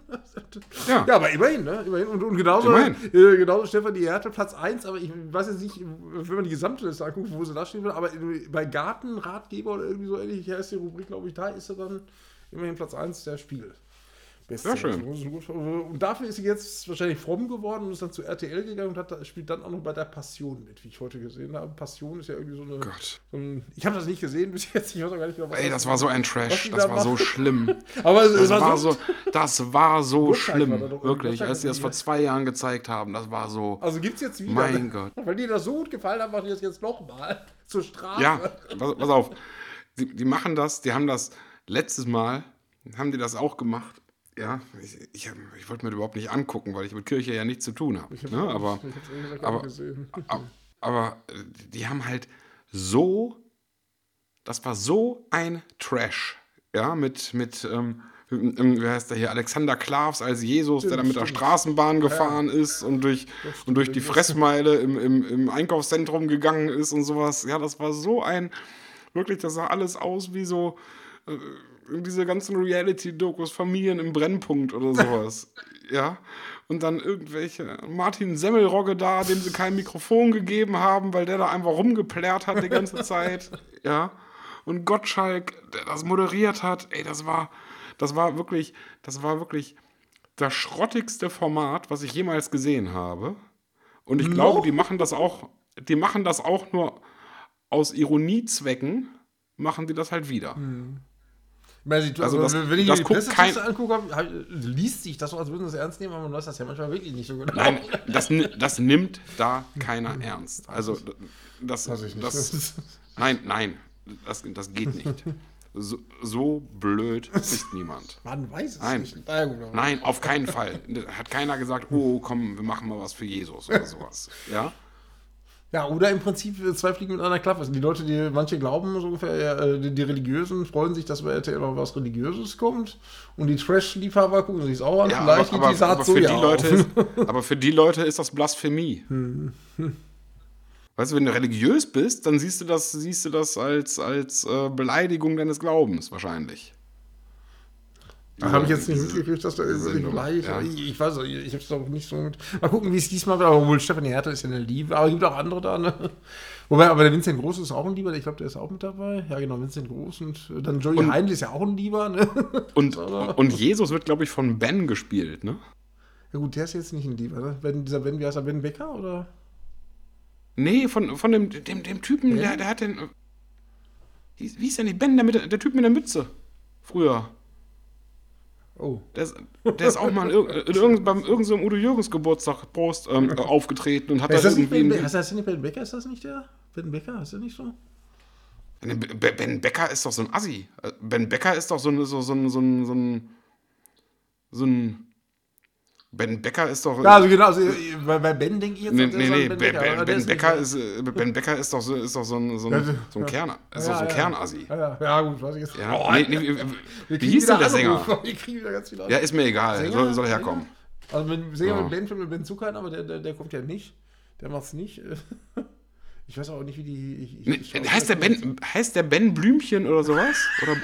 Ja. Ja, aber immerhin, ne? Immerhin. Und, und genauso, Immerhin. äh, genauso Stefan die Härte, Platz eins, aber ich weiß jetzt nicht, wenn man die gesamte Liste anguckt, wo sie da stehen will, aber bei Gartenratgeber oder irgendwie so ähnlich heißt die Rubrik, glaube ich, da ist sie dann immerhin Platz eins der Spiegel. Beste. Sehr schön. Und dafür ist sie jetzt wahrscheinlich fromm geworden und ist dann zu R T L gegangen und hat, spielt dann auch noch bei der Passion mit, wie ich heute gesehen habe. Passion ist ja irgendwie so eine. Gott. So ein, ich habe das nicht gesehen bis jetzt, ich weiß auch gar nicht genau, was Ey, das war so ein was Trash. die Das da war so machen. schlimm. Aber es, Das es war so, das war so Gottschalk schlimm. war da doch- Wirklich. Gottschalk Als sie hat das die- vor zwei Jahren gezeigt haben, das war so. Also gibt es jetzt wieder. Mein Gott. Weil dir das so gut gefallen hat, machen die das jetzt nochmal zur Strafe. Ja, pass, pass auf. Die, die machen das, die haben das letztes Mal, haben die das auch gemacht. Ja, ich, ich, hab- ich wollte mir das überhaupt nicht angucken, weil ich mit Kirche ja nichts zu tun habe. Ich hab's Ne? auch Aber, nicht- ich hab's ehrlich gesagt gar aber, nicht gesehen. aber, aber äh, die haben halt so, das war so ein Trash. Ja, mit, mit ähm, ähm, wie heißt der hier, Alexander Klavs als Jesus, der dann mit der Stimmt. Straßenbahn gefahren ist und durch, stimmt. und durch die Fressmeile im, im, im Einkaufszentrum gegangen ist und sowas. Ja, das war so ein, wirklich, das sah alles aus wie so äh, diese ganzen Reality-Dokus, Familien im Brennpunkt oder sowas. Ja, und dann irgendwelche Martin Semmelrogge da, dem sie kein Mikrofon gegeben haben, weil der da einfach rumgeplärt hat die ganze Zeit. Ja, und Gottschalk, der das moderiert hat, ey, das war, das war wirklich, das war wirklich das schrottigste Format, was ich jemals gesehen habe. Und ich glaube, die machen das auch, die machen das auch nur aus Ironiezwecken, machen die das halt wieder. Ich meine, die- Also also das- wenn ich das mir die guckt Pressetexte kein- angucke, hab- hab- liest sich das so, als würden sie es ernst nehmen, aber man weiß das ja manchmal wirklich nicht so genau. Nein, das, ni- das nimmt da keiner ernst. Also das, Weiß ich nicht. das nein, nein, das, das geht nicht. So, so blöd ist niemand. Man weiß es Nein. nicht. Na ja, gut, aber- Nein, auf keinen Fall. Hat keiner gesagt, oh, komm, wir machen mal was für Jesus oder sowas. Ja? Ja, oder im Prinzip äh, zwei Fliegen mit einer Klappe. Also die Leute, die manche glauben, so ungefähr, ja, äh, die, die Religiösen freuen sich, dass bei R T L noch was Religiöses kommt. Und die Trash-Liebhaber gucken sich es auch an. Ja, Vielleicht aber, geht die aber, aber, Saat so für ja die Leute auf. ist, aber für die Leute ist das Blasphemie. Weißt du, wenn du religiös bist, dann siehst du das, siehst du das als, als äh, Beleidigung deines Glaubens wahrscheinlich. Da habe ich jetzt nicht Diese- mitgekriegt, dass da diese irgendwie Sendung, gleich. ja. Ich, ich weiß nicht, ich habe es doch nicht so mit. Mal gucken, wie es diesmal wird. Obwohl Stefanie Hertel ist ja eine Liebe, aber es gibt auch andere da. Ne? Wobei, aber der Vincent Groß ist auch ein Lieber, ich glaube, der ist auch mit dabei. Ja, genau, Vincent Groß und äh, dann Joey Und- Heindl ist ja auch ein Lieber. Ne? Und, Oder? und Jesus wird, glaube ich, von Ben gespielt, ne? Ja, gut, der ist jetzt nicht ein Lieber. Ne? Ben, dieser Ben, wie heißt er, Ben Becker? Oder? Nee, von, von dem, dem, dem Typen, der, der hat den. Wie, wie ist der nicht? Ben, der, mit, der der Typ mit der Mütze. Früher. Oh. Der ist, der ist auch mal in, irg- in irgend, beim irgendeinem so Udo Jürgens Geburtstag Prost, ähm, äh, aufgetreten und hat Ist da das nicht irgendwie. Ben Becker? einen- Heißt das nicht Ben Becker? Ist das nicht der? Ben Becker? Ist der nicht so? Nee, Be- Ben Becker ist doch so ein Assi. Äh, Ben Becker ist doch so ein. So, so, ein- so, ein- so, ein- so ein. Ben Becker ist doch. Ja, also genau, also, bei, bei Ben denke ich jetzt Nee, als nee, erstes an nee, Ben Ben, Becker, aber ben, der ben, ist nicht Becker der. ist, äh, Ben Becker ist doch so, ist doch so ein, so Ja, ein, so ein ja. Kern, ist Ja, doch so ein ja. Kernassi. Ja, ja, ja, gut, weiß ich jetzt. Ja, Oh, nee, nee, wie, wir wie kriegen hieß denn wieder der Sänger? Anrufe. Wir kriegen wieder ganz viele Ja, ist mir egal, Sänger? soll, soll herkommen. Sänger? Also wenn Sänger Ja. mit Ben, mit Ben Zucker, aber der, der, der kommt ja nicht. Der macht's nicht. Ich weiß auch nicht, wie die. Ich, ich, Nee, ich schau- heißt, der ben, heißt der Ben Blümchen oder sowas? Oder,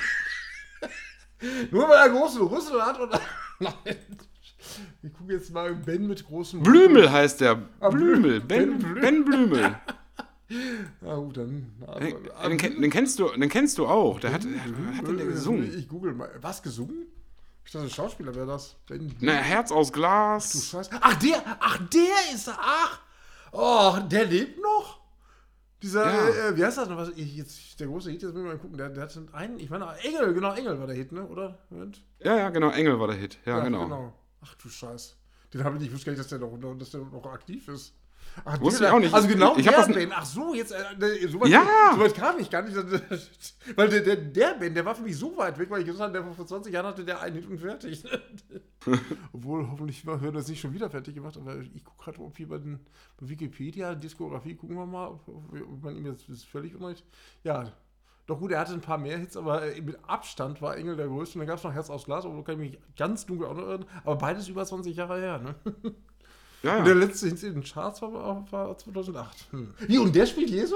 Nur weil er große Rüssel hat oder. Nein. Ich gucke jetzt mal Ben mit großen Blümel heißt der. Ah, Blümel. Blü- Ben, Ben Blü- ben Blümel. Na gut, dann. Den, den, kenn- den, kennst du, den kennst du auch. Der hat, der hat denn der gesungen? Ich google mal. Was gesungen? Ich dachte, Schauspieler wäre das. Ben Na, Herz aus Du Glas. Scheiße. Ach, der, ach, der ist er. Ach. Oh, der lebt noch? Dieser, Ja. äh, wie heißt das noch? Was, ich, jetzt, der große Hit, jetzt müssen wir mal gucken. Der, der hat einen, ich meine, Engel, genau, Engel war der Hit, ne? Oder? Moment. Ja, ja, genau. Engel war der Hit. Ja, genau. Ach du Scheiß. Den habe ich nicht, ich wusste gar nicht, dass der noch, dass der noch aktiv ist. Ach, Wusste der, ich auch nicht. Also genau ich, ich der das Ben. Ach so, jetzt, äh, so weit, Ja. so weit kam ich gar nicht. Weil der, der, der Ben, der war für mich so weit weg, weil ich gesagt habe, der vor zwanzig Jahren hatte der einen Hit und fertig. Obwohl, hoffentlich wird er das nicht schon wieder fertig gemacht, aber ich gucke gerade, ob hier bei, den, bei Wikipedia, Diskografie, gucken wir mal, ob, ob man ihm jetzt das ist völlig unrecht. Ja, doch gut, er hatte ein paar mehr Hits, aber mit Abstand war Engel der Größte. Und dann gab es noch Herz aus Glas, aber da kann ich mich ganz dunkel auch noch erinnern. Aber beides über zwanzig Jahre her, ne? Ja, Und ja. der letzte Hit in den Charts war, war zweitausendacht. Hm. Wie, und der spielt Jesus?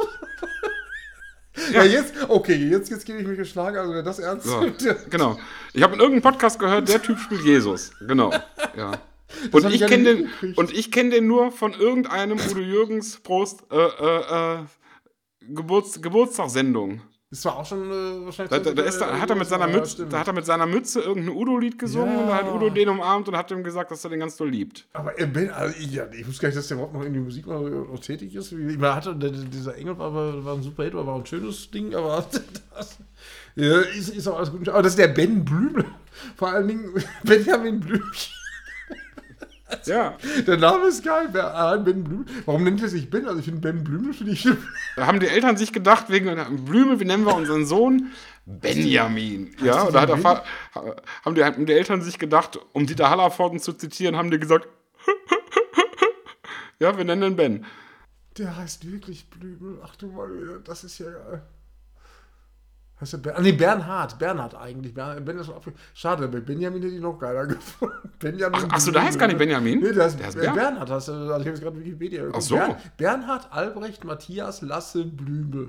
Ja, ja, jetzt, okay, jetzt, jetzt gebe ich mich geschlagen, also wer das ernst So, nimmt. genau. Ich habe in irgendeinem Podcast gehört, der Typ spielt Jesus. Genau. Ja. Und hab ich, ich gar kenn nicht den, mitgekriegt. und ich kenne den nur von irgendeinem Udo Jürgens Prost äh, äh, äh, Geburts, Geburtstagssendung. Das war auch schon äh, wahrscheinlich... Da, da, da, ist, da, hat er mit seiner ja, Mütze, stimmt. da hat er mit seiner Mütze irgendein Udo-Lied gesungen Ja. und da hat Udo den umarmt und hat ihm gesagt, dass er den ganz doll liebt. Aber äh, Ben, also, ich, ja, ich wusste gar nicht, dass der überhaupt noch in die Musik mal noch tätig ist. Ich meine, hatte, der, dieser Engel war, war ein super Hit, war ein schönes Ding, aber das ja, ist, ist auch alles gut. Aber das ist der Ben Blümel. Vor allen Dingen Benjamin Blümchen. Ja. Der Name ist geil, Ben, Ben Blümel. Warum nennt er sich Ben? Also ich finde Ben Blümel, finde ich... Da haben die Eltern sich gedacht, wegen Blümel, wie nennen wir unseren Sohn? Benjamin. Ja, und da hat der Fa- haben, die, haben die Eltern sich gedacht, um Dieter Hallervorden zu zitieren, haben die gesagt, ja, wir nennen den Ben. Der heißt wirklich Blümel. Ach du mal, das ist ja geil. Heißt der Ber- ah, nee, Bernhard. Bernhard eigentlich. Ben ist schon schade, bei Benjamin hätte ich noch geiler gefunden. Benjamin Ach, achso, da heißt gar nicht Benjamin? Nee, der heißt, der heißt Ber- Ber- Bernhard. Hast, du- also ich habe jetzt gerade Wikipedia geguckt. Ach so. Ber- Bernhard Albrecht Matthias Lasse Blümel.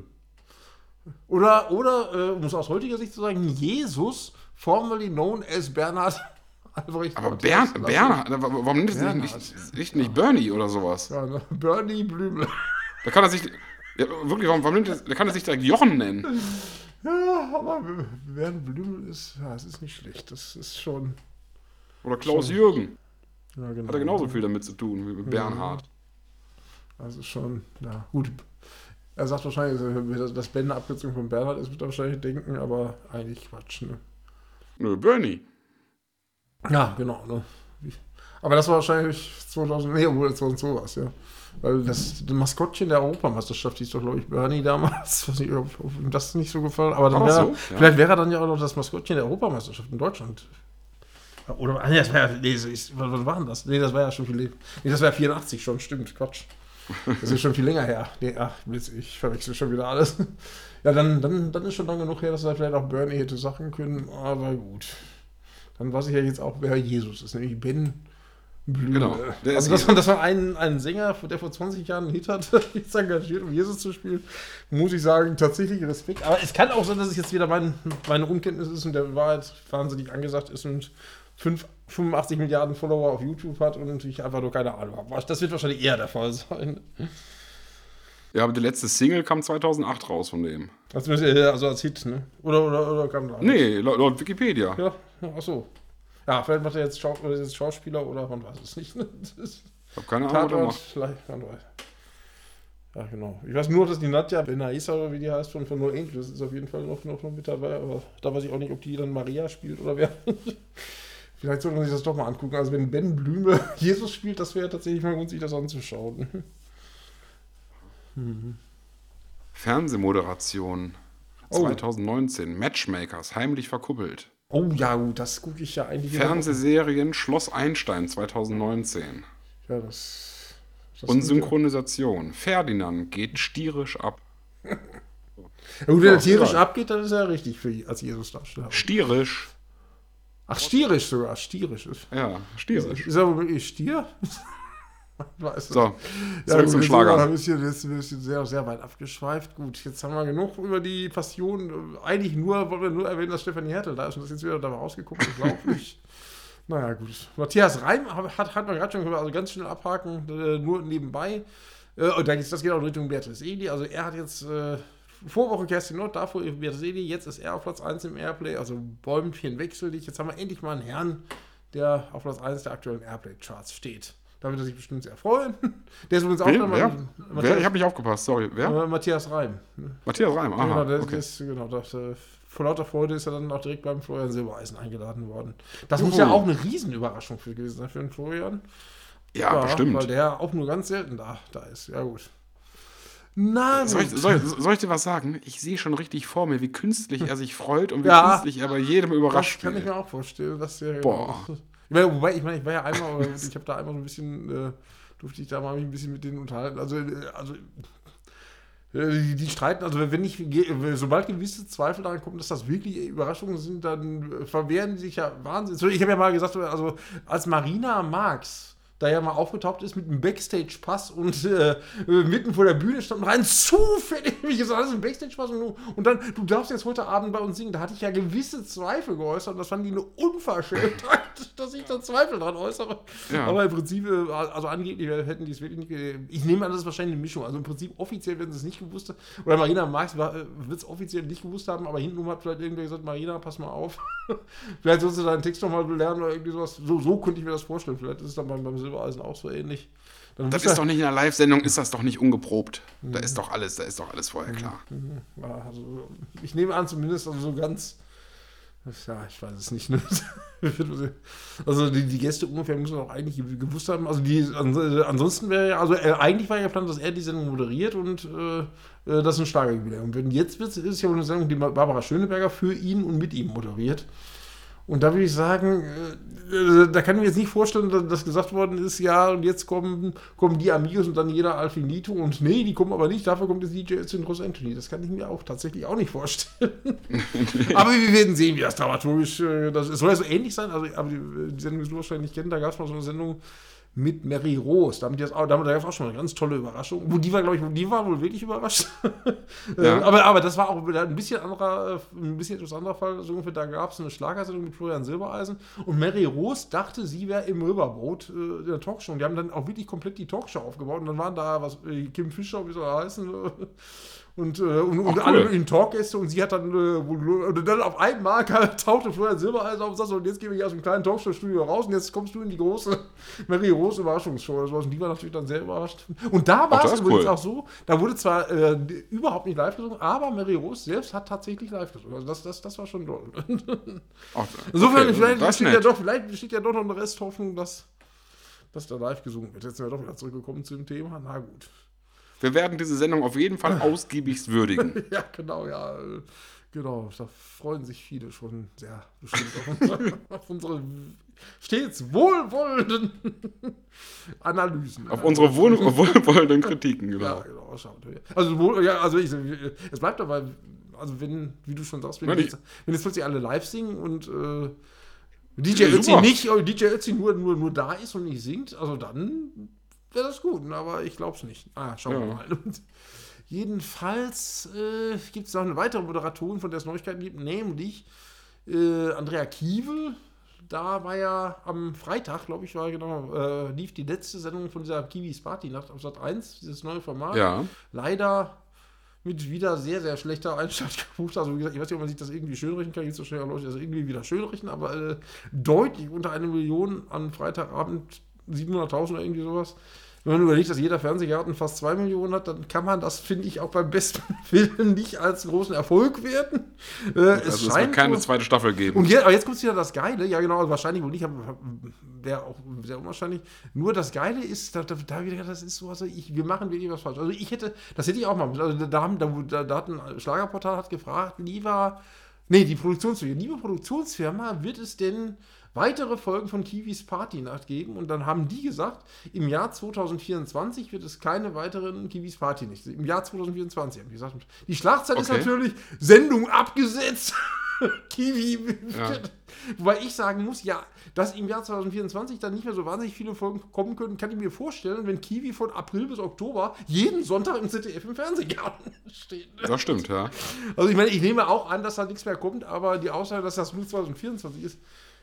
Oder, oder äh, muss aus heutiger Sicht so sagen, Jesus, formerly known as Bernhard Albrecht Aber Matthias Bern, Lasse. Bernhard, warum nennt es Bernhard. nicht, nicht, nicht Bernie oder sowas? Ja, ne? Bernie Blümel. Da kann er sich, ja, wirklich, warum, warum nennt er, da kann er sich direkt Jochen nennen? Ja, aber Bernd Blümel ist, ja, es ist nicht schlecht. Das ist schon. Oder Klaus Schon. Jürgen. Ja, genau. Hat er genauso viel damit zu tun wie mit Bernhard. Also schon, ja, gut. Er sagt wahrscheinlich, dass Ben eine Abkürzung von Bernhard ist, wird er wahrscheinlich denken, aber eigentlich Quatsch, ne? Nö, Bernie. Ja, genau, ne? Aber das war wahrscheinlich zweitausend, nee, obwohl zweitausendzwei war es, ja. Weil das, das Maskottchen der Europameisterschaft hieß doch, glaube ich, Bernie damals. Ich weiß nicht, ob, ob ihm das nicht so gefallen aber dann War das wäre, so? Ja. vielleicht wäre er dann ja auch noch das Maskottchen der Europameisterschaft in Deutschland. Oder, ah, nee, das war, nee, so ist, was, was war denn das? Nee, das war ja schon viel, nee, das war vierundachtzig schon, stimmt, Quatsch. Das ist schon viel länger her. Nee, ach, ich verwechsel schon wieder alles. Ja, dann, dann, dann ist schon lange genug her, dass er vielleicht auch Bernie hätte sagen können, aber gut. Dann weiß ich ja jetzt auch, wer Jesus ist, nämlich Ben Blümel. Genau, der Also, ist dass man, dass man einen, einen Sänger, der vor zwanzig Jahren einen Hit hat, jetzt engagiert, um Jesus zu spielen, muss ich sagen, tatsächlich Respekt. Aber es kann auch sein, dass es jetzt wieder mein, meine Unkenntnis ist und der Wahrheit wahnsinnig angesagt ist und fünf, fünfundachtzig Milliarden Follower auf YouTube hat und ich einfach nur keine Ahnung habe. Das wird wahrscheinlich eher der Fall sein. Ja, aber die letzte Single kam zweitausendacht raus von dem. Also, also als Hit, ne? Oder, oder, oder kam da? Nee, laut, laut Wikipedia. Ja, ach so. Ja, vielleicht macht er jetzt, Schau oder jetzt Schauspieler oder man weiß es nicht. Das ist Ich hab keine Ahnung, was er Tatort, macht. vielleicht, man weiß. Ja, genau. Ich weiß nur, dass die Nadja Benaissa oder wie die heißt von, von No Angels ist auf jeden Fall noch, noch, noch mit dabei, aber da weiß ich auch nicht, ob die dann Maria spielt oder wer. Vielleicht sollte man sich das doch mal angucken. Also wenn Ben Blümel Jesus spielt, das wäre tatsächlich mal gut, sich das anzuschauen. Mhm. Fernsehmoderation Oh. zweitausendneunzehn. Matchmakers, heimlich verkuppelt. Oh ja, gut, das gucke ich ja eigentlich. Fernsehserien Schloss Einstein zweitausendneunzehn. Ja, das. das Und Synchronisation. Ferdinand geht stierisch ab. Ja, gut, wenn er Ja, tierisch ja. abgeht, dann ist er richtig für als Jesus-Darsteller. Stierisch. Ach, stierisch sogar, stierisch ist. Ja, stierisch. Ist er wirklich Stier? Weiß So, Ja, zurück gut, zum jetzt Schlager. sind wir ein bisschen, jetzt ein bisschen sehr, sehr weit abgeschweift. Gut, jetzt haben wir genug über die Passion. Eigentlich nur, wollen wir nur erwähnen, dass Stefanie Hertel da ist und das ist jetzt wieder dabei rausgeguckt. Unglaublich. Naja, gut. Matthias Reim hat, hat man gerade schon gehört, also ganz schnell abhaken, äh, nur nebenbei. Äh, und da geht's, das geht auch in Richtung Beatrice Egli. Also er hat jetzt äh, Vorwoche Kerstin Nord, davor Beatrice Egli, jetzt ist er auf Platz eins im Airplay, also Bäumchen wechsel dich. Jetzt haben wir endlich mal einen Herrn, der auf Platz eins der aktuellen Airplay-Charts steht. Da wird er sich bestimmt sehr freuen. Der ist übrigens auch Wer? dann Wer? mal. Wer? Ich habe nicht aufgepasst, sorry. Wer? Äh, Matthias Reim. Matthias Reim, genau, aha. der, Okay. der ist, genau das, äh, vor lauter Freude ist er dann auch direkt beim Florian Silbereisen eingeladen worden. Das Juhu. muss ja auch eine Riesenüberraschung für gewesen sein für den Florian. Ja, ja, bestimmt. Weil der auch nur ganz selten da, da ist. Ja, gut. Na, soll, ich, soll, soll ich dir was sagen? Ich sehe schon richtig vor mir, wie künstlich er sich freut und wie ja, künstlich er bei jedem überrascht wird. Das kann wird. ich mir auch vorstellen. Dass der, Boah. Ich meine, wobei, ich meine, ich war ja einmal, ich habe da einmal so ein bisschen, äh, durfte ich da mal mich ein bisschen mit denen unterhalten. Also, also Die, die streiten, also wenn ich, sobald gewisse Zweifel daran kommen, dass das wirklich Überraschungen sind, dann verwehren die sich ja wahnsinnig. Ich habe ja mal gesagt, also als Marina Marx da ja mal aufgetaucht ist mit einem Backstage-Pass und äh, mitten vor der Bühne stand rein zufällig, wie gesagt, das ist ein Backstage-Pass und, und dann, du darfst jetzt heute Abend bei uns singen, da hatte ich ja gewisse Zweifel geäußert und das fanden die eine Unverschämtheit, dass ich da Zweifel dran äußere. Ja. Aber im Prinzip, also angeblich hätten die es wirklich nicht, ich nehme an, das ist wahrscheinlich eine Mischung, also im Prinzip offiziell werden sie es nicht gewusst haben, oder Marina Marx wird es offiziell nicht gewusst haben, aber hintenrum hat vielleicht irgendwer gesagt, Marina, pass mal auf, vielleicht sollst du deinen Text nochmal lernen oder irgendwie sowas, so, so könnte ich mir das vorstellen, vielleicht ist es dann beim, beim Silbereisen auch so ähnlich. Dann das ist doch nicht in einer Live-Sendung, ist das doch nicht ungeprobt. Mhm. Da ist doch alles, da ist doch alles vorher klar. Mhm. Ja, also, ich nehme an, zumindest also so ganz, ja, ich weiß es nicht. Ne? Also die, die Gäste ungefähr müssen auch eigentlich gewusst haben. Also die, ansonsten wäre ja, also er, eigentlich war ja geplant, dass er die Sendung moderiert und äh, das ist ein Schlagerjubiläum. Und wenn jetzt wird, ist es ja eine Sendung, die Barbara Schöneberger für ihn und mit ihm moderiert. Und da würde ich sagen, äh, da kann ich mir jetzt nicht vorstellen, dass, dass gesagt worden ist, ja, und jetzt kommen, kommen die Amigos und dann jeder Alfinito und nee, die kommen aber nicht, dafür kommt das D J Ötzi und Ross Anthony. Das kann ich mir auch tatsächlich auch nicht vorstellen. Aber wir werden sehen, wie das dramaturgisch, äh, das es soll ja so ähnlich sein, also aber die, die Sendung, die du wahrscheinlich kennen, da gab es mal so eine Sendung mit Mary Rose. Da, haben die das auch, da gab es auch schon eine ganz tolle Überraschung. Wo die war, glaube ich, die war wohl wirklich überrascht. Ja. aber, aber das war auch ein bisschen anderer, ein bisschen etwas anderer Fall. Also ungefähr, da gab es eine Schlagersendung mit Florian Silbereisen und Mary Rose dachte, sie wäre im Riverboat äh, in der Talkshow. Und die haben dann auch wirklich komplett die Talkshow aufgebaut. Und dann waren da was, äh, Kim Fischer, wie soll er heißen, und, äh, und, und cool. alle in Talkgäste und sie hat dann, äh, und dann auf einmal tauchte Florian Silbereisen auf und sagte, und jetzt gehen wir hier aus dem kleinen Talkshow-Studio raus und jetzt kommst du in die große Mary Rose Überraschungsshow oder sowas. Und die war natürlich dann sehr überrascht. Und da war es übrigens cool. auch so, da wurde zwar äh, überhaupt nicht live gesungen, aber Mary Rose selbst hat tatsächlich live gesungen. Also das, das, das war schon toll. Ach, Insofern, okay, vielleicht, besteht ja doch, vielleicht besteht ja doch noch eine Resthoffnung, dass, dass da live gesungen wird. Jetzt sind wir doch wieder zurückgekommen zu dem Thema. Na gut. Wir werden diese Sendung auf jeden Fall ausgiebigst würdigen. Ja, genau, ja. Genau, da freuen sich viele schon sehr bestimmt auf unsere, auf unsere stets wohlwollenden Analysen. Auf unsere wohl, wohlwollenden Kritiken, genau. Ja, genau, schaut. Also, wohl, ja, also ich, es bleibt dabei, also wenn, wie du schon sagst, wenn, ja, jetzt, wenn jetzt plötzlich alle live singen und äh, D J Ötzi nicht, D J Ötzi nur, nur, nur da ist und nicht singt, also dann wäre das gut, aber ich glaube es nicht. Ah, schauen wir ja. mal. Jedenfalls äh, gibt es noch eine weitere Moderatorin, von der es Neuigkeiten gibt, nämlich äh, Andrea Kiewel. Da war ja am Freitag, glaube ich, war genau, äh, lief die letzte Sendung von dieser Kiwis Party-Nacht auf Sat eins, dieses neue Format. Ja. Leider mit wieder sehr, sehr schlechter Einschaltquote. Also wie gesagt, ich weiß nicht, ob man sich das irgendwie schönrichten kann, jetzt so schnell Leute das irgendwie wieder schönrichten, aber äh, deutlich unter eine Million am Freitagabend, siebenhunderttausend oder irgendwie sowas. Wenn man überlegt, dass jeder Fernsehgarten fast zwei Millionen hat, dann kann man das, finde ich, auch beim besten Willen nicht als großen Erfolg werten. Äh, also es, es scheint wird keine so, zweite Staffel geben. Und jetzt, aber jetzt kommt wieder das Geile, ja genau, wahrscheinlich wohl nicht, wäre auch sehr unwahrscheinlich. Nur das Geile ist, da, da, da wieder, das ist so, also ich, wir machen wirklich was falsch. Also ich hätte, das hätte ich auch mal, also da, haben, da, da, da hat ein Schlagerportal hat gefragt, lieber, nee, die Produktionsfirma, liebe Produktionsfirma, wird es denn weitere Folgen von Kiwis Party-Nacht geben? Und dann haben die gesagt, im Jahr zwanzig vierundzwanzig wird es keine weiteren Kiwis Party-Nacht. Im Jahr zwanzig vierundzwanzig haben die gesagt. Die Schlagzeit okay. ist natürlich Sendung abgesetzt. Kiwi. Ja. Wobei ich sagen muss, ja, dass im Jahr zwanzig vierundzwanzig dann nicht mehr so wahnsinnig viele Folgen kommen können, kann ich mir vorstellen, wenn Kiwi von April bis Oktober jeden Sonntag im Z D F im Fernsehgarten steht. Das stimmt, ja. Also ich meine, ich nehme auch an, dass da nichts mehr kommt, aber die Aussage, dass das nur zwanzig vierundzwanzig ist,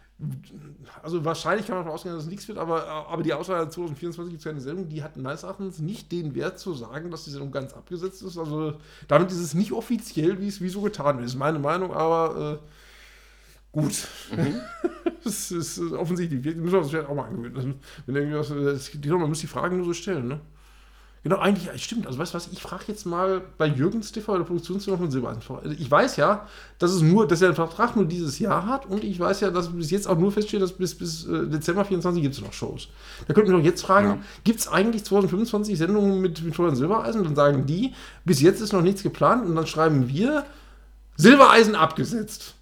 also wahrscheinlich kann man davon ausgehen, dass es nichts wird, aber, aber die Aussage zwanzig vierundzwanzig gibt es keine Sendung, die hat meines Erachtens nicht den Wert zu sagen, dass die Sendung ganz abgesetzt ist. Also damit ist es nicht offiziell, wie es wie so getan wird. Das ist meine Meinung, aber äh, gut. Mhm. Das ist offensichtlich. Wir müssen uns vielleicht auch mal angewöhnen. Wenn irgendwas, die, man muss die Fragen nur so stellen, ne? Genau, eigentlich, stimmt. Also weißt du was, ich frage jetzt mal bei Jürgens T V, der Produktionsfirma von Silbereisen. Ich weiß ja, dass es nur, dass er den Vertrag nur dieses Jahr hat und ich weiß ja, dass bis jetzt auch nur feststeht, dass bis, bis äh, Dezember vierundzwanzig gibt es noch Shows. Da könnten wir doch jetzt fragen, ja. Gibt es eigentlich zwanzig fünfundzwanzig Sendungen mit, mit Florian Silbereisen? Dann sagen die, bis jetzt ist noch nichts geplant und dann schreiben wir, Silbereisen abgesetzt.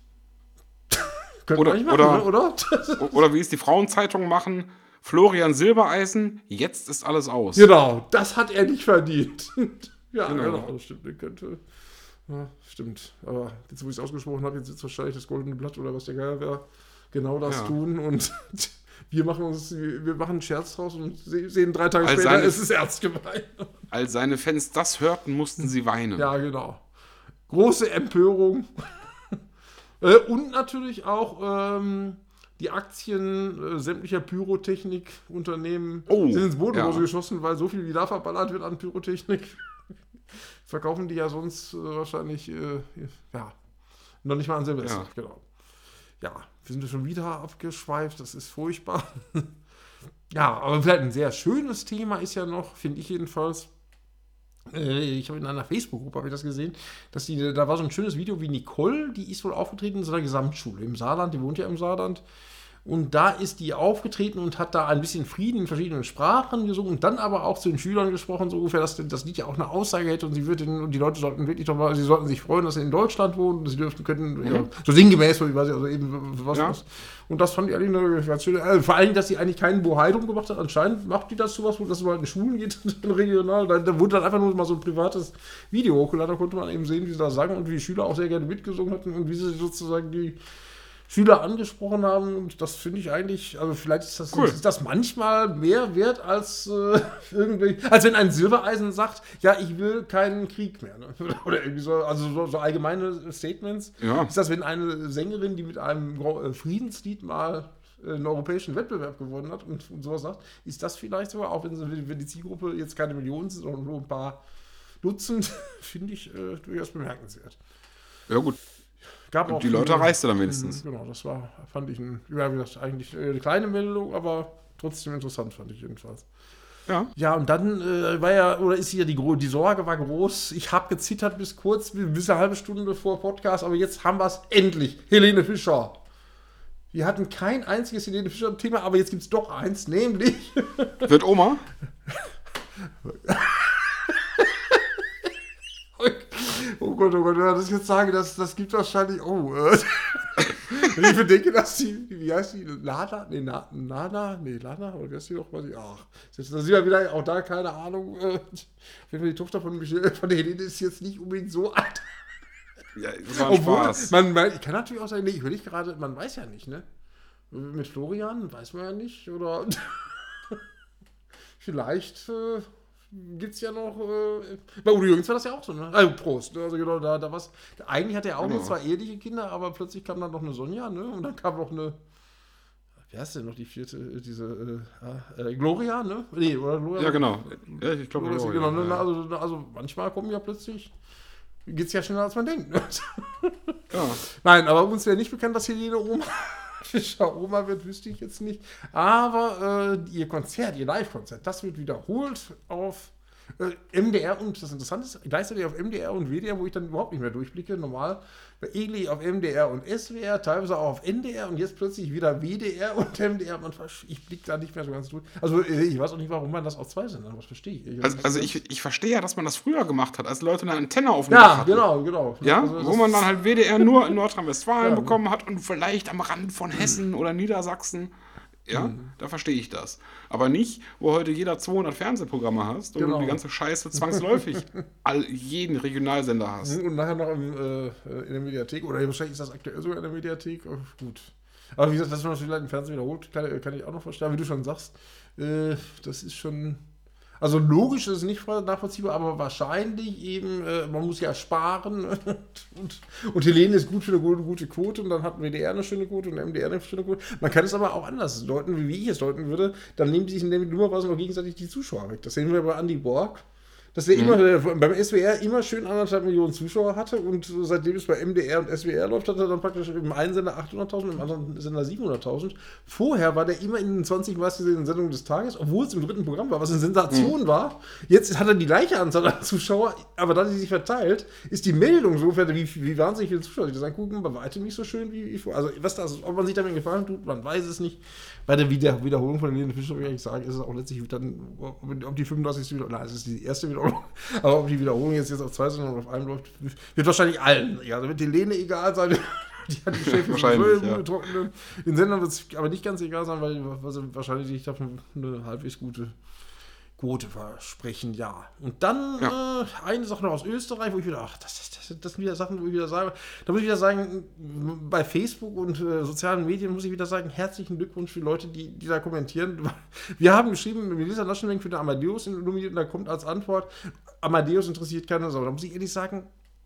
Oder, machen, oder, oder? Oder wie es die Frauenzeitung machen, Florian Silbereisen, jetzt ist alles aus. Genau, das hat er nicht verdient. Ja, genau, genau das stimmt. Der könnte, ja, stimmt. Aber jetzt, wo ich es ausgesprochen habe, jetzt wird wahrscheinlich das Goldene Blatt oder was der Geier wäre, genau das ja. tun. Und wir machen uns, wir machen einen Scherz draus und sehen drei Tage als später, seine, es ist ernst gemeint. Als seine Fans das hörten, mussten sie weinen. Ja, genau. Große Empörung. äh, und natürlich auch ähm, die Aktien äh, sämtlicher Pyrotechnikunternehmen oh, sind ins Bodenlose ja. geschossen, weil so viel wie da verballert wird an Pyrotechnik. Verkaufen die ja sonst äh, wahrscheinlich äh, ja, noch nicht mal an Silvester. Ja. Genau. Ja, wir sind schon wieder abgeschweift, das ist furchtbar. Ja, aber vielleicht ein sehr schönes Thema ist ja noch, finde ich jedenfalls, äh, ich habe in einer Facebook-Gruppe habe ich das gesehen, dass die, da war so ein schönes Video wie Nicole, die ist wohl aufgetreten in so einer Gesamtschule im Saarland, die wohnt ja im Saarland. Und da ist die aufgetreten und hat da ein bisschen Frieden in verschiedenen Sprachen gesungen und dann aber auch zu den Schülern gesprochen, so ungefähr, dass das Lied ja auch eine Aussage hätte und sie würden, und die Leute sollten wirklich doch mal, sie sollten sich freuen, dass sie in Deutschland wohnen, sie dürften, könnten, mhm. ja, so sinngemäß, ich weiß nicht, also eben was, ja. was. Und das fand ich eigentlich eine ganz schöne, äh, vor allem, dass sie eigentlich keinen Bohai drum gemacht hat, anscheinend macht die das sowas, wo das mal in Schulen geht, regional, da, da wurde dann einfach nur mal so ein privates Video hochgeladen, da konnte man eben sehen, wie sie da sagen und wie die Schüler auch sehr gerne mitgesungen hatten und wie sie sozusagen die Schüler angesprochen haben und das finde ich eigentlich, also vielleicht ist das, cool. ist das manchmal mehr wert als äh, irgendwie, als wenn ein Silbereisen sagt, ja, ich will keinen Krieg mehr. Ne? Oder irgendwie so, also so, so allgemeine Statements. Ja. Ist das, wenn eine Sängerin, die mit einem Friedenslied mal einen europäischen Wettbewerb gewonnen hat und, und sowas sagt, ist das vielleicht sogar, auch wenn, sie, wenn die Zielgruppe jetzt keine Millionen sind, sondern nur ein paar Dutzend, finde ich äh, durchaus bemerkenswert. Ja gut. Gab und auch die Leute erreichte dann wenigstens. Genau, das war, fand ich, ein, ja, wie gesagt, eigentlich eine kleine Meldung, aber trotzdem interessant, fand ich jedenfalls. Ja. Ja, und dann äh, war ja, oder ist hier die, die Sorge war groß. Ich habe gezittert bis kurz, bis eine halbe Stunde vor Podcast, aber jetzt haben wir es endlich. Helene Fischer. Wir hatten kein einziges Helene Fischer-Thema, aber jetzt gibt es doch eins, nämlich. Wird Oma? Oh Gott, oh Gott, wenn ich das jetzt sage, das, das gibt wahrscheinlich, oh, äh, wenn ich bedenke, dass die, wie heißt die, Lana, nee, Na, Nana, nee, Lana, oder wie heißt die doch, weiß ich, ach, da sind wir wieder, auch da, keine Ahnung, äh, wenn die Tochter von, Michel, von der Helene ist jetzt nicht unbedingt so alt. Ja, das war ein Obwohl, Spaß. Man, man, ich kann natürlich auch sagen, nee, ich will nicht gerade, man weiß ja nicht, ne, mit Florian weiß man ja nicht, oder vielleicht, äh, gibt es ja noch, äh, bei Udo Jürgens war das ja auch so, ne? Also Prost, ne? Also genau, da, da was. Eigentlich hatte er auch genau. nur zwei eheliche Kinder, aber plötzlich kam dann noch eine Sonja, ne? Und dann kam noch eine, wie heißt denn noch die vierte, diese, äh, äh, Gloria, ne? Nee, oder Gloria? Ja, genau. Ja, ich glaube, Gloria. Genau, ne? also, also manchmal kommen ja plötzlich, geht's ja schneller, als man denkt, ne? Ja. Nein, aber uns wäre nicht bekannt, dass Helene Oma Fischer Oma wird, wüsste ich jetzt nicht. Aber äh, ihr Konzert, ihr Live-Konzert, das wird wiederholt auf äh, M D R und das Interessante ist, gleichzeitig auf M D R und W D R, wo ich dann überhaupt nicht mehr durchblicke. Normal bei Egli auf M D R und S W R, teilweise auch auf N D R und jetzt plötzlich wieder W D R und M D R. Man, ich blicke da nicht mehr so ganz durch. Also ich weiß auch nicht, warum man das auf zwei Sendern, was verstehe ich. ich also also ich, ich verstehe ja, dass man das früher gemacht hat, als Leute eine Antenne auf dem Ja, hatten. genau, genau. Ja, also, wo man dann halt W D R nur in Nordrhein-Westfalen ja, bekommen hat und vielleicht am Rand von Hessen oder Niedersachsen. Ja, mhm. da verstehe ich das. Aber nicht, wo heute jeder zweihundert Fernsehprogramme hast und genau. du die ganze Scheiße zwangsläufig all, jeden Regionalsender hast. Und nachher noch im, äh, in der Mediathek, oder wahrscheinlich ist das aktuell sogar in der Mediathek. Oh, gut. Aber wie gesagt, dass man das vielleicht im Fernsehen wiederholt, kann, kann ich auch noch verstehen. Wie du schon sagst, äh, das ist schon... Also logisch ist es nicht nachvollziehbar, aber wahrscheinlich eben, äh, man muss ja sparen und, und Helene ist gut für eine gute, gute Quote und dann hat W D R eine schöne Quote und M D R eine schöne Quote. Man kann es aber auch anders deuten, wie ich es deuten würde, dann nehmen die sich in der Nummerweise auch gegenseitig die Zuschauer weg. Das sehen wir bei Andy Borg, dass der immer der, beim S W R immer schön anderthalb Millionen Zuschauer hatte und seitdem es bei M D R und S W R läuft, hat er dann praktisch im einen Sender achthunderttausend, im anderen Sender siebenhunderttausend. Vorher war der immer in den zwanzig meistgesehenen Sendungen des Tages, obwohl es im dritten Programm war, was eine Sensation mhm. war. Jetzt hat er die gleiche Anzahl an Zuschauer, aber da sie sich verteilt, ist die Meldung so, wie, wie wahnsinnig viele Zuschauer sich das angucken, bei weitem nicht so schön wie vorher. Also was das, ob man sich damit gefallen tut, man weiß es nicht. Bei der Wieder- Wiederholung von Helene Fischer, wie ich sage, ist es auch letztlich dann, ob die fünfunddreißigste Wiederholung, nein, es ist die erste Wiederholung, aber ob die Wiederholung jetzt, jetzt auf zwei Sendungen oder auf einem läuft, wird wahrscheinlich allen, ja, da wird Helene egal sein, die hat die Chefin wahrscheinlich, ja. getrocknet. Den Sendern wird es aber nicht ganz egal sein, weil, weil sie wahrscheinlich sich davon eine halbwegs gute Quote versprechen, ja. Und dann ja. äh, eine Sache noch aus Österreich, wo ich wieder, ach, das, das, das sind wieder Sachen, wo ich wieder sage, da muss ich wieder sagen, bei Facebook und äh, sozialen Medien muss ich wieder sagen, herzlichen Glückwunsch für Leute, die, die da kommentieren. Wir haben geschrieben, Melissa Naschenweng für den Amadeus nominiert und da kommt als Antwort, Amadeus interessiert keine Sau. Da muss ich ehrlich sagen,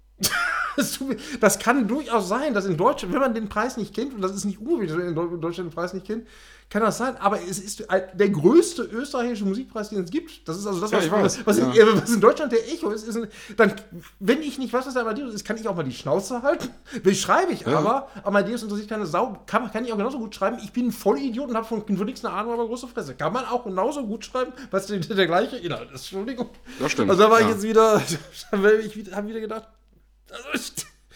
das kann durchaus sein, dass in Deutschland, wenn man den Preis nicht kennt, und das ist nicht ungewöhnlich, dass man in Deutschland den Preis nicht kennt, kann das sein, aber es ist der größte österreichische Musikpreis, den es gibt. Das ist also das, was, ja, was, was, ja. in, was in Deutschland der Echo ist. ist ein, dann, wenn ich nicht weiß, was der Amadeus ist, kann ich auch mal die Schnauze halten. Wie schreibe ich ja. aber, Amadeus interessiert keine Sau, kann, kann ich auch genauso gut schreiben. Ich bin ein Vollidiot und habe von, von nichts eine Ahnung, aber große Fresse. Kann man auch genauso gut schreiben, was der, der gleiche Inhalt ist. Entschuldigung. Das stimmt. Also da war ja. ich jetzt wieder, ich habe wieder gedacht, also,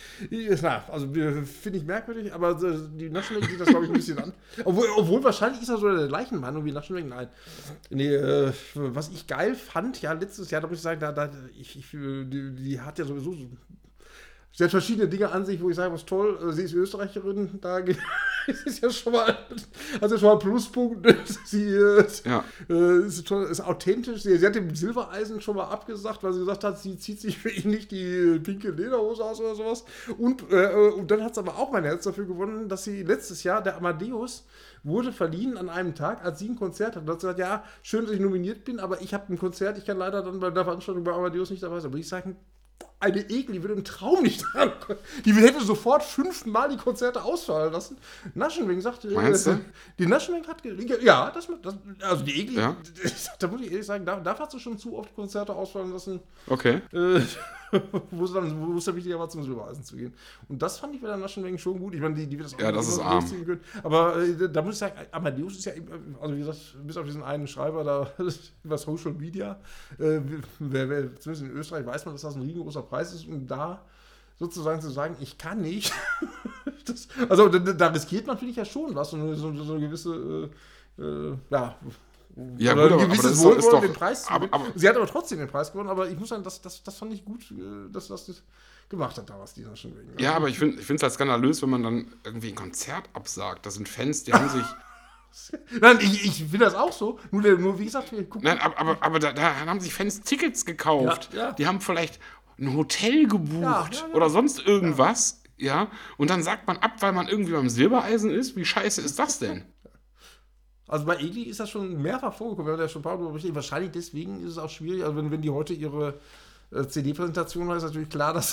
na, also finde ich merkwürdig, aber die Naschenweng sieht das, glaube ich, ein bisschen an. Obwohl, obwohl wahrscheinlich ist er so der gleichen Meinung wie Naschenweng. Nein. Nee, äh, was ich geil fand, ja, letztes Jahr, da muss ich sagen, da, da, ich, ich, die, die hat ja sowieso so. Sie hat verschiedene Dinge an sich, wo ich sage, was toll, sie ist Österreicherin, da ist ja schon mal, also schon mal ein Pluspunkt. Sie ist, ja. äh, ist, toll, ist authentisch. Sie, sie hat dem Silbereisen schon mal abgesagt, weil sie gesagt hat, sie zieht sich für ihn nicht die pinke Lederhose aus oder sowas. Und, äh, und dann hat sie aber auch mein Herz dafür gewonnen, dass sie letztes Jahr, der Amadeus, wurde verliehen an einem Tag, als sie ein Konzert hat. Und hat sie gesagt, ja, schön, dass ich nominiert bin, aber ich habe ein Konzert, ich kann leider dann bei der Veranstaltung bei Amadeus nicht dabei sein. Aber ich sage, eine Ekel, die würde im Traum nicht dran kommen. Die hätte sofort fünfmal die Konzerte ausfallen lassen. Naschenweng sagte, meinst du? Die Naschenweng hat, ja, das, das, also die Ekel, ja. da muss ich ehrlich sagen, da, da hat sie schon zu oft Konzerte ausfallen lassen. Okay. Äh, wo es dann, wo es dann wichtiger war, zum Silbereisen zu gehen. Und das fand ich bei der Naschenweng schon gut. Ich meine, die, die wird das auch ja, das ist arm. Können. Aber äh, da muss ich sagen, Amadeus ist ja, also wie gesagt, bis auf diesen einen Schreiber da über Social Media, äh, wer, wer, zumindest in Österreich weiß man, dass das ein riesengroßer Preis ist. Und da sozusagen zu sagen, ich kann nicht, das, also da, da riskiert man, finde ich, ja schon was. So, so, so eine gewisse, äh, äh, ja, Ja, oder gut, ein gewisses aber das ist Wohlwollen, doch, den Preis zu aber, aber, Sie hat aber trotzdem den Preis gewonnen, aber ich muss sagen, das, das, das fand ich gut, dass das, das gemacht hat, damals die Naschenweng. Ja, aber ich finde es halt skandalös, wenn man dann irgendwie ein Konzert absagt. Das sind Fans, die haben sich... Nein, ich, ich finde das auch so. Nur, nur wie gesagt, wir gucken. Nein, aber, aber, aber da, da haben sich Fans Tickets gekauft. Ja, ja. Die haben vielleicht ein Hotel gebucht ja, ja, ja. oder sonst irgendwas. Ja. ja. Und dann sagt man ab, weil man irgendwie beim Silbereisen ist. Wie scheiße ist das denn? Also bei Egli ist das schon mehrfach vorgekommen. Wir haben ja schon ein paar Mal berichtet. Wahrscheinlich deswegen ist es auch schwierig. Also wenn, wenn die heute ihre äh, C D-Präsentation haben, ist natürlich klar, dass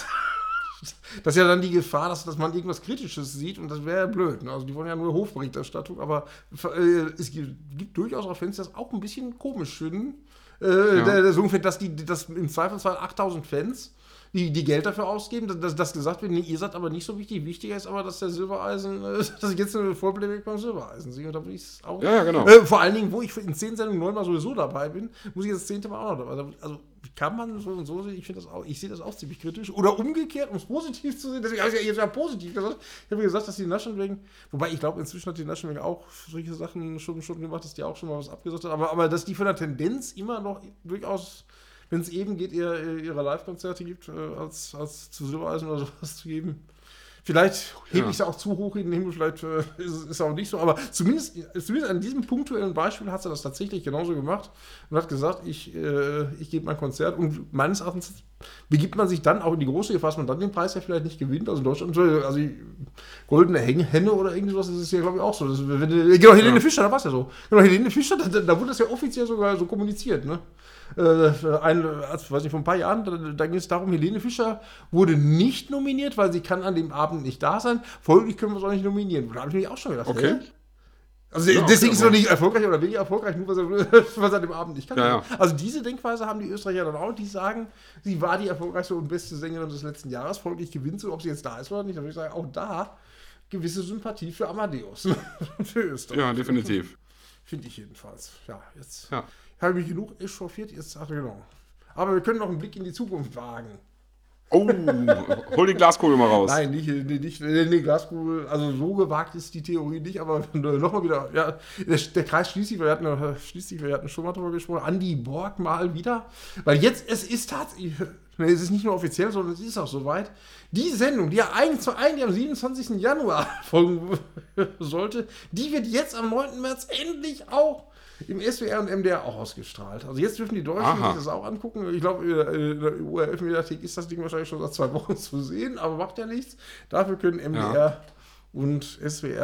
das ist ja dann die Gefahr, dass, dass man irgendwas Kritisches sieht und das wäre ja blöd. Ne? Also die wollen ja nur Hofberichterstattung, aber äh, es gibt, gibt durchaus auch Fans, die das auch ein bisschen komisch finden. Äh, ja. der, der so dass die dass im Zweifelsfall achttausend Fans die, die Geld dafür ausgeben, dass, dass gesagt wird, nee, ihr seid aber nicht so wichtig. Wichtiger ist aber, dass der Silbereisen, äh, dass ich jetzt eine Vollplayback beim Silbereisen sehe. Und da bin ich auch. Ja, ja, genau. Äh, vor allen Dingen, wo ich in zehn Sendungen neunmal sowieso dabei bin, muss ich jetzt das zehnte Mal auch noch dabei sein. Also kann man so und so sehen, ich finde das auch, ich sehe das auch ziemlich kritisch. Oder umgekehrt, um es positiv zu sehen, deswegen habe ich ja jetzt ja positiv gesagt. Ich habe gesagt, dass die Naschenweng, wobei ich glaube, inzwischen hat die Naschenweng auch solche Sachen schon, schon gemacht, dass die auch schon mal was abgesagt hat, aber, aber dass die von der Tendenz immer noch durchaus, wenn es eben geht, eher ihre Live-Konzerte gibt, als, als zu Silbereisen oder sowas zu geben. Vielleicht hebe ja. ich es auch zu hoch in den Himmel, vielleicht äh, ist es ist auch nicht so, aber zumindest, zumindest an diesem punktuellen Beispiel hat sie das tatsächlich genauso gemacht und hat gesagt, ich, äh, ich gebe mein Konzert und meines Erachtens begibt man sich dann auch in die große Gefahr, dass man dann den Preis ja vielleicht nicht gewinnt. Also in Deutschland, also die goldene Henne oder irgendwas, das ist ja glaube ich auch so. Das, wenn, genau, Helene ja. Fischer, da war es ja so. Genau, Helene Fischer, da, da wurde das ja offiziell sogar so kommuniziert, ne? Äh, ein, also, weiß nicht, vor ein paar Jahren, da, da ging es darum, Helene Fischer wurde nicht nominiert, weil sie kann an dem Abend nicht da sein. Folglich können wir es auch nicht nominieren. Da habe ich mich auch schon gedacht, okay. Hey? Also Ja, deswegen okay, ist er aber- doch nicht erfolgreich oder weniger erfolgreich, nur weil er, was er dem Abend nicht kann. Ja, ja. Also diese Denkweise haben die Österreicher dann auch, die sagen, sie war die erfolgreichste und beste Sängerin des letzten Jahres, folglich gewinnt sie, ob sie jetzt da ist oder nicht. Da würde ich sagen, auch da gewisse Sympathie für Amadeus. Für Österreich. Ja, definitiv. Finde ich jedenfalls. Ja, jetzt Ja. habe ich mich genug echauffiert, jetzt ach genau. Aber wir können noch einen Blick in die Zukunft wagen. Oh, hol die Glaskugel mal raus. Nein, nicht, nicht, nicht nee, Glaskugel, also so gewagt ist die Theorie nicht, aber nochmal wieder, ja, der, der Kreis schließt sich, wir hatten, schließt sich, wir hatten schon mal drüber gesprochen, Andi Borg mal wieder, weil jetzt, es ist tatsächlich, nee, es ist nicht nur offiziell, sondern es ist auch soweit, die Sendung, die ja eigentlich, eigentlich am siebenundzwanzigsten Januar folgen sollte, die wird jetzt am neunten März endlich auch im S W R und M D R auch ausgestrahlt. Also jetzt dürfen die Deutschen Aha. sich das auch angucken. Ich glaube, in der O R F-Mediathek ist das Ding wahrscheinlich schon seit zwei Wochen zu sehen, aber macht ja nichts. Dafür können M D R Ja. und S W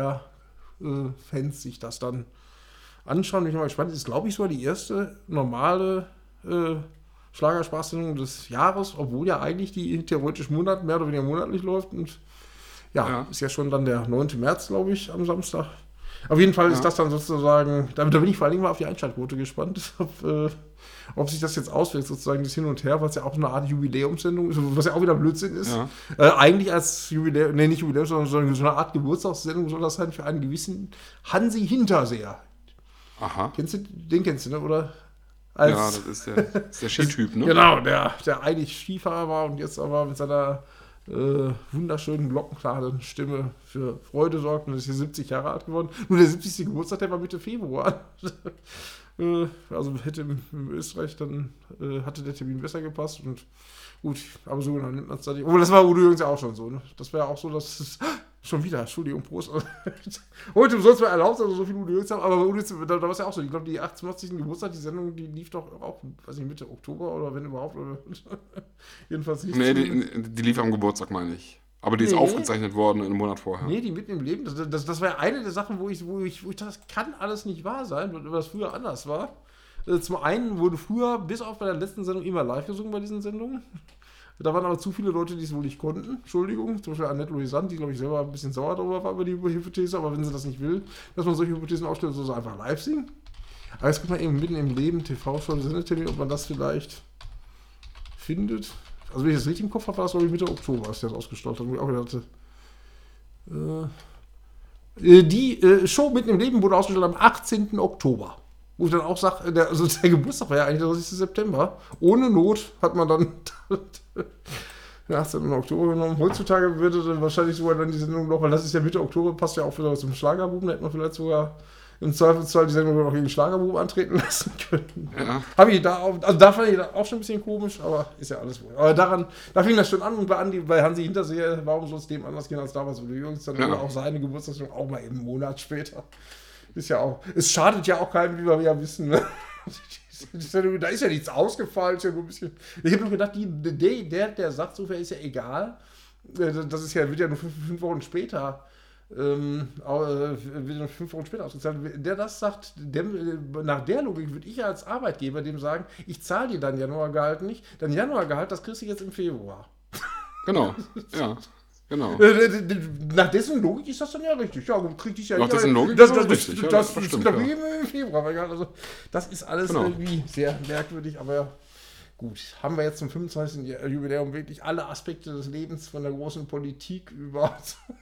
R-Fans sich das dann anschauen. Bin ich mal gespannt. Das ist, glaube ich, sogar die erste normale äh, Schlagerspaßsendung des Jahres, obwohl ja eigentlich die theoretisch Monat, mehr oder weniger monatlich läuft. Und ja, Ja. ist ja schon dann der neunte März, glaube ich, am Samstag. Auf jeden Fall ist Ja. das dann sozusagen, da, da bin ich vor allem mal auf die Einschaltquote gespannt, ob, äh, ob sich das jetzt auswirkt, sozusagen das Hin und Her, was ja auch eine Art Jubiläumssendung ist, was ja auch wieder Blödsinn ist. Ja. Äh, eigentlich als Jubiläum, nee, nicht Jubiläum, sondern so eine Art Geburtstagssendung soll das sein für einen gewissen Hansi Hinterseher. Aha. Kennst du, den kennst du, ne, oder? Ja, das ist der, das ist der Skityp, ne? Genau, der, der eigentlich Skifahrer war und jetzt aber mit seiner äh, wunderschönen, glockenklaren Stimme für Freude sorgt und ist hier siebzig Jahre alt geworden. Nur der siebzigste Geburtstag, der war Mitte Februar. äh, also hätte in Österreich dann, äh, hatte der Termin besser gepasst und gut, aber so dann nimmt man es da nicht. Obwohl, das war Udo Jürgens ja auch schon so, ne? Das wäre auch so, dass es schon wieder, Entschuldigung, Prost. Heute soll es mal erlaubt sein, also so viel Udo Jürgens haben, aber Udo Jürgens, da, da war es ja auch so. Ich glaube, die achtundachtzigsten Geburtstag, die Sendung, die lief doch auch, weiß nicht, Mitte Oktober oder wenn überhaupt. Oder jedenfalls nicht. Nee, die, die lief am Geburtstag, meine ich. Aber die ist Nee. aufgezeichnet worden einen Monat vorher. Nee, die mitten im Leben, das, das, das war ja eine der Sachen, wo ich, wo ich, wo ich dachte, das kann alles nicht wahr sein, weil das früher anders war. Äh, Zum einen wurde früher, bis auf bei der letzten Sendung, immer live gesungen bei diesen Sendungen. Da waren aber zu viele Leute, die es wohl nicht konnten. Entschuldigung, zum Beispiel Annette Louisant, die, glaube ich, selber ein bisschen sauer darüber war über die Hypothese, aber wenn sie das nicht will, dass man solche Hypothesen aufstellt, soll sie einfach live singen. Aber jetzt guckt man eben mitten im Leben, T V-Show, Sendetermin, ob man das vielleicht findet. Also wenn ich das richtig im Kopf habe, war das, glaube ich, Mitte Oktober, als der das ausgestrahlt hat, wo ich auch gedacht hatte, äh, äh, die äh, Show mitten im Leben wurde ausgestrahlt am achtzehnten Oktober. Wo ich dann auch sage, der, also der Geburtstag war ja eigentlich der dreißigsten September. Ohne Not hat man dann den achtzehnten Oktober genommen. Heutzutage würde dann wahrscheinlich sogar dann die Sendung noch, weil das ist ja Mitte Oktober, passt ja auch wieder zum Schlagerbuben, da hätte man vielleicht sogar im Zweifelsfall die Sendung noch gegen Schlagerbuben antreten lassen können. Ja. Habe ich da auch, also da fand ich das auch schon ein bisschen komisch, aber ist ja alles wohl. Aber daran, da fing das schon an und bei, Andi, bei Hansi Hinterseher, warum soll es dem anders gehen als damals, wo die Jungs dann Ja. auch seine Geburtstagssendung auch mal eben einen Monat später. Ist ja auch, es schadet ja auch keinem, wie wir ja wissen. Ne? Da ist ja nichts ausgefallen, ist ja nur ein bisschen. Ich habe nur gedacht, die, der, der, der sagt, so ist ja egal. Das ist ja, wird ja nur fünf, fünf Wochen später, ähm, wird ja nur fünf Wochen später ausgezahlt. Der das sagt, der, nach der Logik würde ich ja als Arbeitgeber dem sagen, ich zahle dir dein Januargehalt nicht, dein Januargehalt, das kriegst du jetzt im Februar. Genau, ja, genau. Nach dessen Logik ist das dann ja richtig. Ja, gut, krieg ich ja Nach nicht. dessen Logik das, ist das das, richtig, Das, ja, das, das stimmt, das, ja. im Februar. Also, das ist alles Genau. irgendwie sehr merkwürdig, aber gut. Haben wir jetzt zum fünfundzwanzigsten Jubiläum wirklich alle Aspekte des Lebens von der großen Politik über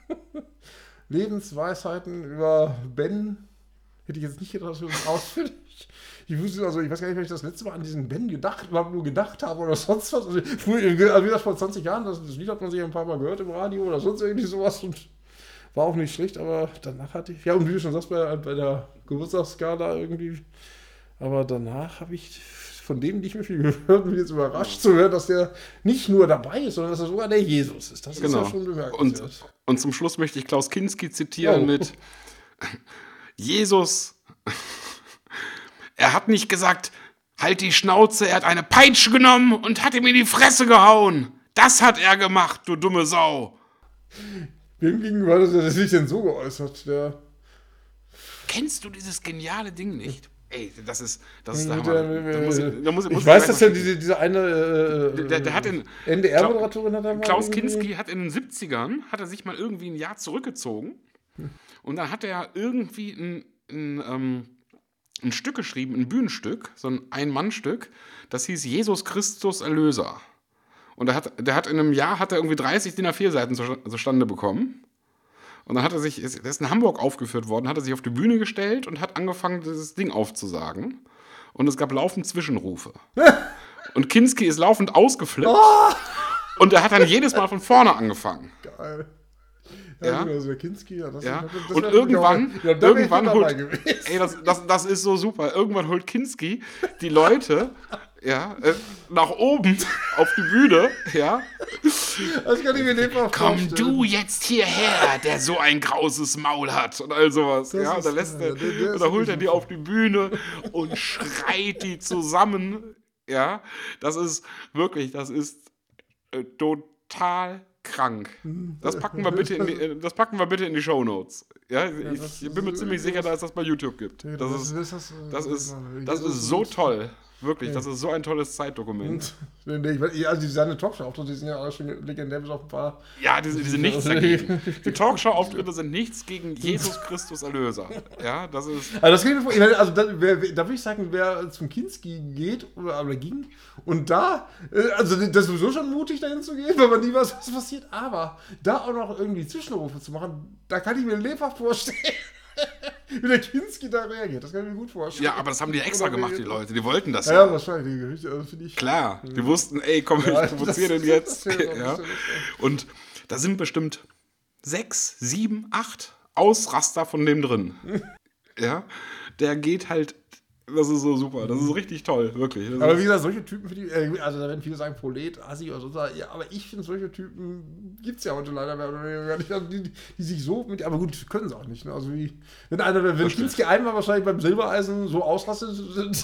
Lebensweisheiten, über Ben. Hätte ich jetzt nicht gedacht, dass wir uns ausführlich. Ich wusste, also ich weiß gar nicht, wenn ich das letzte Mal an diesen Ben gedacht, überhaupt nur gedacht habe oder sonst was. Also, früher, also wie gesagt, vor zwanzig Jahren, das, das Lied hat man sich ein paar Mal gehört im Radio oder sonst irgendwie sowas und war auch nicht schlecht, aber danach hatte ich, ja, und wie du schon sagst, bei, bei der Geburtstagsskala irgendwie, aber danach habe ich von dem nicht mehr viel gehört und bin jetzt überrascht zu hören, dass der nicht nur dabei ist, sondern dass er sogar der Jesus ist. Das Genau. ist ja schon bemerkenswert. Und, und zum Schluss möchte ich Klaus Kinski zitieren Oh. mit Jesus. Er hat nicht gesagt, halt die Schnauze, er hat eine Peitsche genommen und hat ihm in die Fresse gehauen. Das hat er gemacht, du dumme Sau. Wem gegenüber hat er sich denn so geäußert? Der, Kennst du dieses geniale Ding nicht? Ey, das ist, das ist der mit Hammer. der, Da muss ich, da muss, ich muss weiß, gleich dass mal ja diese, diese eine äh, Der- der- der hat in- N D R-Moderatorin hat er mal Klaus irgendwie- Kinski hat in den siebzigern, hat er sich mal irgendwie ein Jahr zurückgezogen und dann hat er irgendwie ein ein, ähm, ein Stück geschrieben, ein Bühnenstück, so ein Ein-Mann-Stück, das hieß Jesus Christus Erlöser. Und der hat, der hat in einem Jahr hat er irgendwie dreißig D I N A vier Seiten zustande bekommen. Und dann hat er sich, der ist in Hamburg aufgeführt worden, hat er sich auf die Bühne gestellt und hat angefangen, dieses Ding aufzusagen. Und es gab laufend Zwischenrufe. Und Kinski ist laufend ausgeflippt. Oh! Und er hat dann jedes Mal von vorne angefangen. Geil. Ja, also der Kinski, ja, das ja. Ist, das Und irgendwann, ja, irgendwann holt, ey, das, das, das ist so super. Irgendwann holt Kinski die Leute, ja, äh, nach oben auf die Bühne, ja. Das kann ich mir nicht mal vorstellen. Komm du jetzt hierher, der so ein grauses Maul hat und all sowas. Das ja, und dann lässt er, der, der und dann holt er die auf die Bühne und schreit die zusammen. Ja, das ist wirklich, das ist äh, total krank. Das packen wir bitte in die, das packen wir bitte in die Shownotes. Ja, ja, ich bin mir ziemlich sicher, dass es das bei YouTube gibt. Das, das ist, ist, das, das ist, das ist so toll. Wirklich, das ist so ein tolles Zeitdokument. Also diese Talkshow-Auftritte, die sind ja alle schon legendär bis auf ein paar... Ja, die, die sind nichts dagegen. Die Talkshow-Auftritte sind nichts gegen Jesus Christus Erlöser. Ja, das ist... Also das geht mir vor, also da, wer, da würde ich sagen, wer zum Kinski geht oder, oder ging und da, also das ist sowieso schon mutig, dahin zu gehen, weil man nie weiß, was passiert, aber da auch noch irgendwie Zwischenrufe zu machen, da kann ich mir lebhaft vorstellen, wie der Kinski da reagiert. Das kann ich mir gut vorstellen. Ja, aber das haben die extra gemacht, die Leute. Die wollten das ja. Ja, wahrscheinlich. Also, finde ich. Klar, die wussten, ey, komm, ja, ich provoziere den jetzt. Das ja. Und da sind bestimmt sechs, sieben, acht Ausraster von dem drin. Ja, der geht halt, das ist so super, das ist richtig toll, wirklich. Das aber wie gesagt, solche Typen, für die, also da werden viele sagen, Prolet, Assi oder so, ja, aber ich finde, solche Typen gibt es ja heute leider gar nicht, die, die sich so mit, aber gut, können sie auch nicht, ne? Also wie, wenn einer, wenn Kinski einmal wahrscheinlich beim Silbereisen so ausrastet,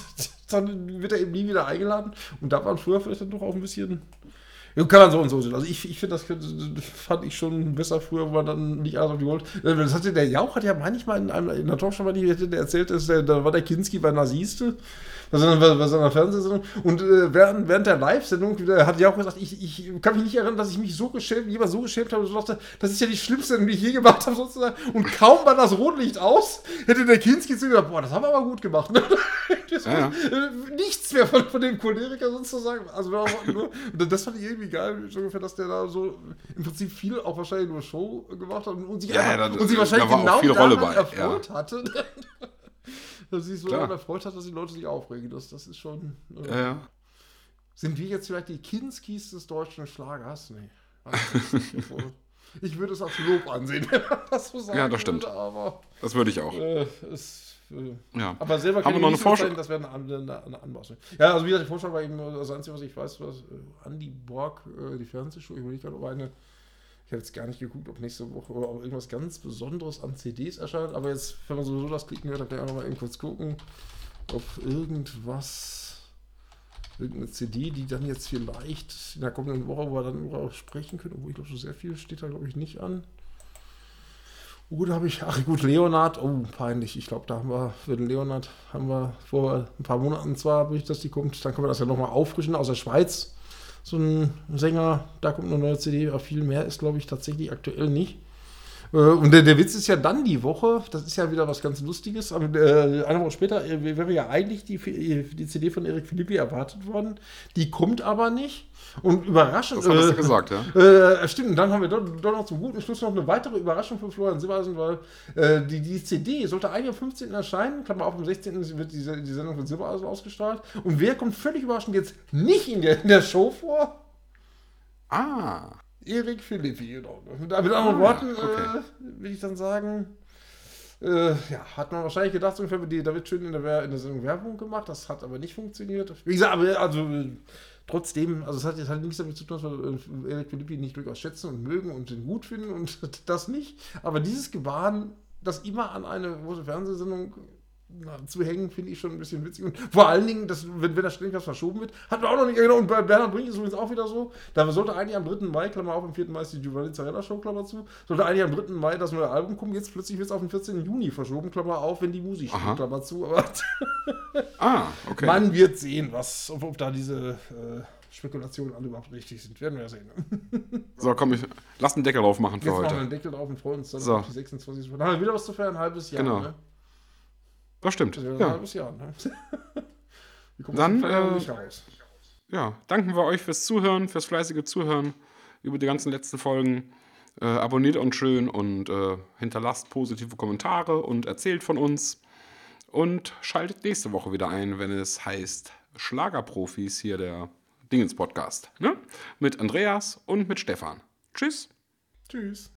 dann wird er eben nie wieder eingeladen und da waren früher vielleicht dann doch auch ein bisschen... Ja, kann man so und so sehen. Also ich, ich finde, das, das fand ich schon besser früher, wo man dann nicht alles auf die Gold. Das hatte der Jauch, hat ja manchmal in, einem, in einer Talkshow mal die, der erzählt, dass der, da war der Kinski bei Naziste, bei seiner, bei seiner Fernsehsendung. Und äh, während, während der Live-Sendung hat Jauch gesagt, ich, ich kann mich nicht erinnern, dass ich mich so geschämt, jemand so geschämt habe, und so dachte, das ist ja die schlimmste Sendung, die ich je gemacht habe, sozusagen. Und kaum war das Rotlicht aus, hätte der Kinski zu gesagt, boah, das haben wir aber gut gemacht. Das, ja, ja. Nichts mehr von, von dem Choleriker sozusagen. Also nur, das fand ich irgendwie geil, so ungefähr, dass der da so im Prinzip viel auch wahrscheinlich nur Show gemacht hat und sich, ja, einfach, ja, und sich wahrscheinlich da genau daran bei, erfreut ja. hatte. Dass sich so daran erfreut hat, dass die Leute sich aufregen. Das, das ist schon... Äh, ja, ja. Sind wir jetzt vielleicht die Kinskis des deutschen Schlagers? Nee. Ich würde es als Lob ansehen, wenn man das so sagen Ja, das stimmt. Würde, aber, das würde ich auch. Äh, es, äh, ja. Aber selber kann ich noch eine Vorschau? Das wäre eine, eine, eine Anmaßung. Ja, also wie gesagt, die Vorschau war eben das Einzige, was ich weiß, was äh, Andi Borg, äh, die Fernsehshow, ich überlege gerade, ob eine, ich habe jetzt gar nicht geguckt, ob nächste Woche oder ob irgendwas ganz Besonderes an C Ds erscheint, aber jetzt, wenn man sowieso das klicken hört, dann kann ich auch noch mal eben kurz gucken, ob irgendwas, irgendeine C D, die dann jetzt vielleicht in der kommenden Woche, wo wir dann auch sprechen können, obwohl ich glaube, so sehr viel steht da, glaube ich, nicht an. Oh, da habe ich, ach gut, Leonard, oh, peinlich, ich glaube, da haben wir, für den Leonard haben wir vor ein paar Monaten zwar, habe ich, dass die kommt, dann können wir das ja nochmal auffrischen, aus der Schweiz, so ein Sänger, da kommt eine neue C D, aber viel mehr ist, glaube ich, tatsächlich aktuell nicht. Und der, der Witz ist ja dann die Woche, das ist ja wieder was ganz Lustiges, aber äh, eine Woche später äh, wäre ja eigentlich die, die C D von Eric Philippi erwartet worden, die kommt aber nicht und überraschend... Das hast du äh, gesagt, ja. Äh, stimmt, und dann haben wir doch, doch noch zum guten Schluss noch eine weitere Überraschung für Florian Silbereisen, weil äh, die, die C D sollte eigentlich am fünfzehnten erscheinen, Klammer auf, am sechzehnten wird die, die Sendung von Silbereisen ausgestrahlt und wer kommt völlig überraschend jetzt nicht in der, in der Show vor? Ah... Eric Philippi, genau. Mit anderen ah, Worten okay. äh, will ich dann sagen, äh, ja, hat man wahrscheinlich gedacht, so ungefähr, da wird schön in der, in der Sendung Werbung gemacht, das hat aber nicht funktioniert. Wie gesagt, aber also trotzdem, also es hat jetzt halt nichts damit zu tun, dass wir Eric Philippi nicht durchaus schätzen und mögen und den gut finden und das nicht. Aber dieses Gebaren, das immer an eine große Fernsehsendung Na, zu hängen, finde ich schon ein bisschen witzig. Und vor allen Dingen, dass, wenn, wenn das ständig was verschoben wird, hatten wir auch noch nicht genau. Und bei Bernhard Brink ist übrigens auch wieder so. Da sollte eigentlich am dritten Mai, Klammer auf, am vierten Mai ist die Giovanni Zarella Show, Klammer zu, sollte eigentlich am dritten Mai das neue Album kommen. Jetzt plötzlich wird es auf den vierzehnten Juni verschoben, Klammer auf, wenn die Musik steht, Klammer zu. Aber ah, okay. Man wird sehen, was, ob, ob da diese äh, Spekulationen alle überhaupt richtig sind. Werden wir ja sehen. So, komm, ich lass einen Deckel drauf machen für Jetzt heute. machen wir einen Deckel drauf und freuen uns dann so. auf die sechsundzwanzigste Dann haben wir wieder was zu feiern, ein halbes Jahr. Genau. Ne? Das stimmt. Das ist ja ein Ja. halbes Jahr. Ne? Die kommen Dann, äh, äh, nicht raus. Ja, danken wir euch fürs Zuhören, fürs fleißige Zuhören über die ganzen letzten Folgen. Äh, abonniert uns schön und äh, hinterlasst positive Kommentare und erzählt von uns. Und schaltet nächste Woche wieder ein, wenn es heißt Schlagerprofis, hier der Dingens-Podcast. Ne? Mit Andreas und mit Stefan. Tschüss. Tschüss.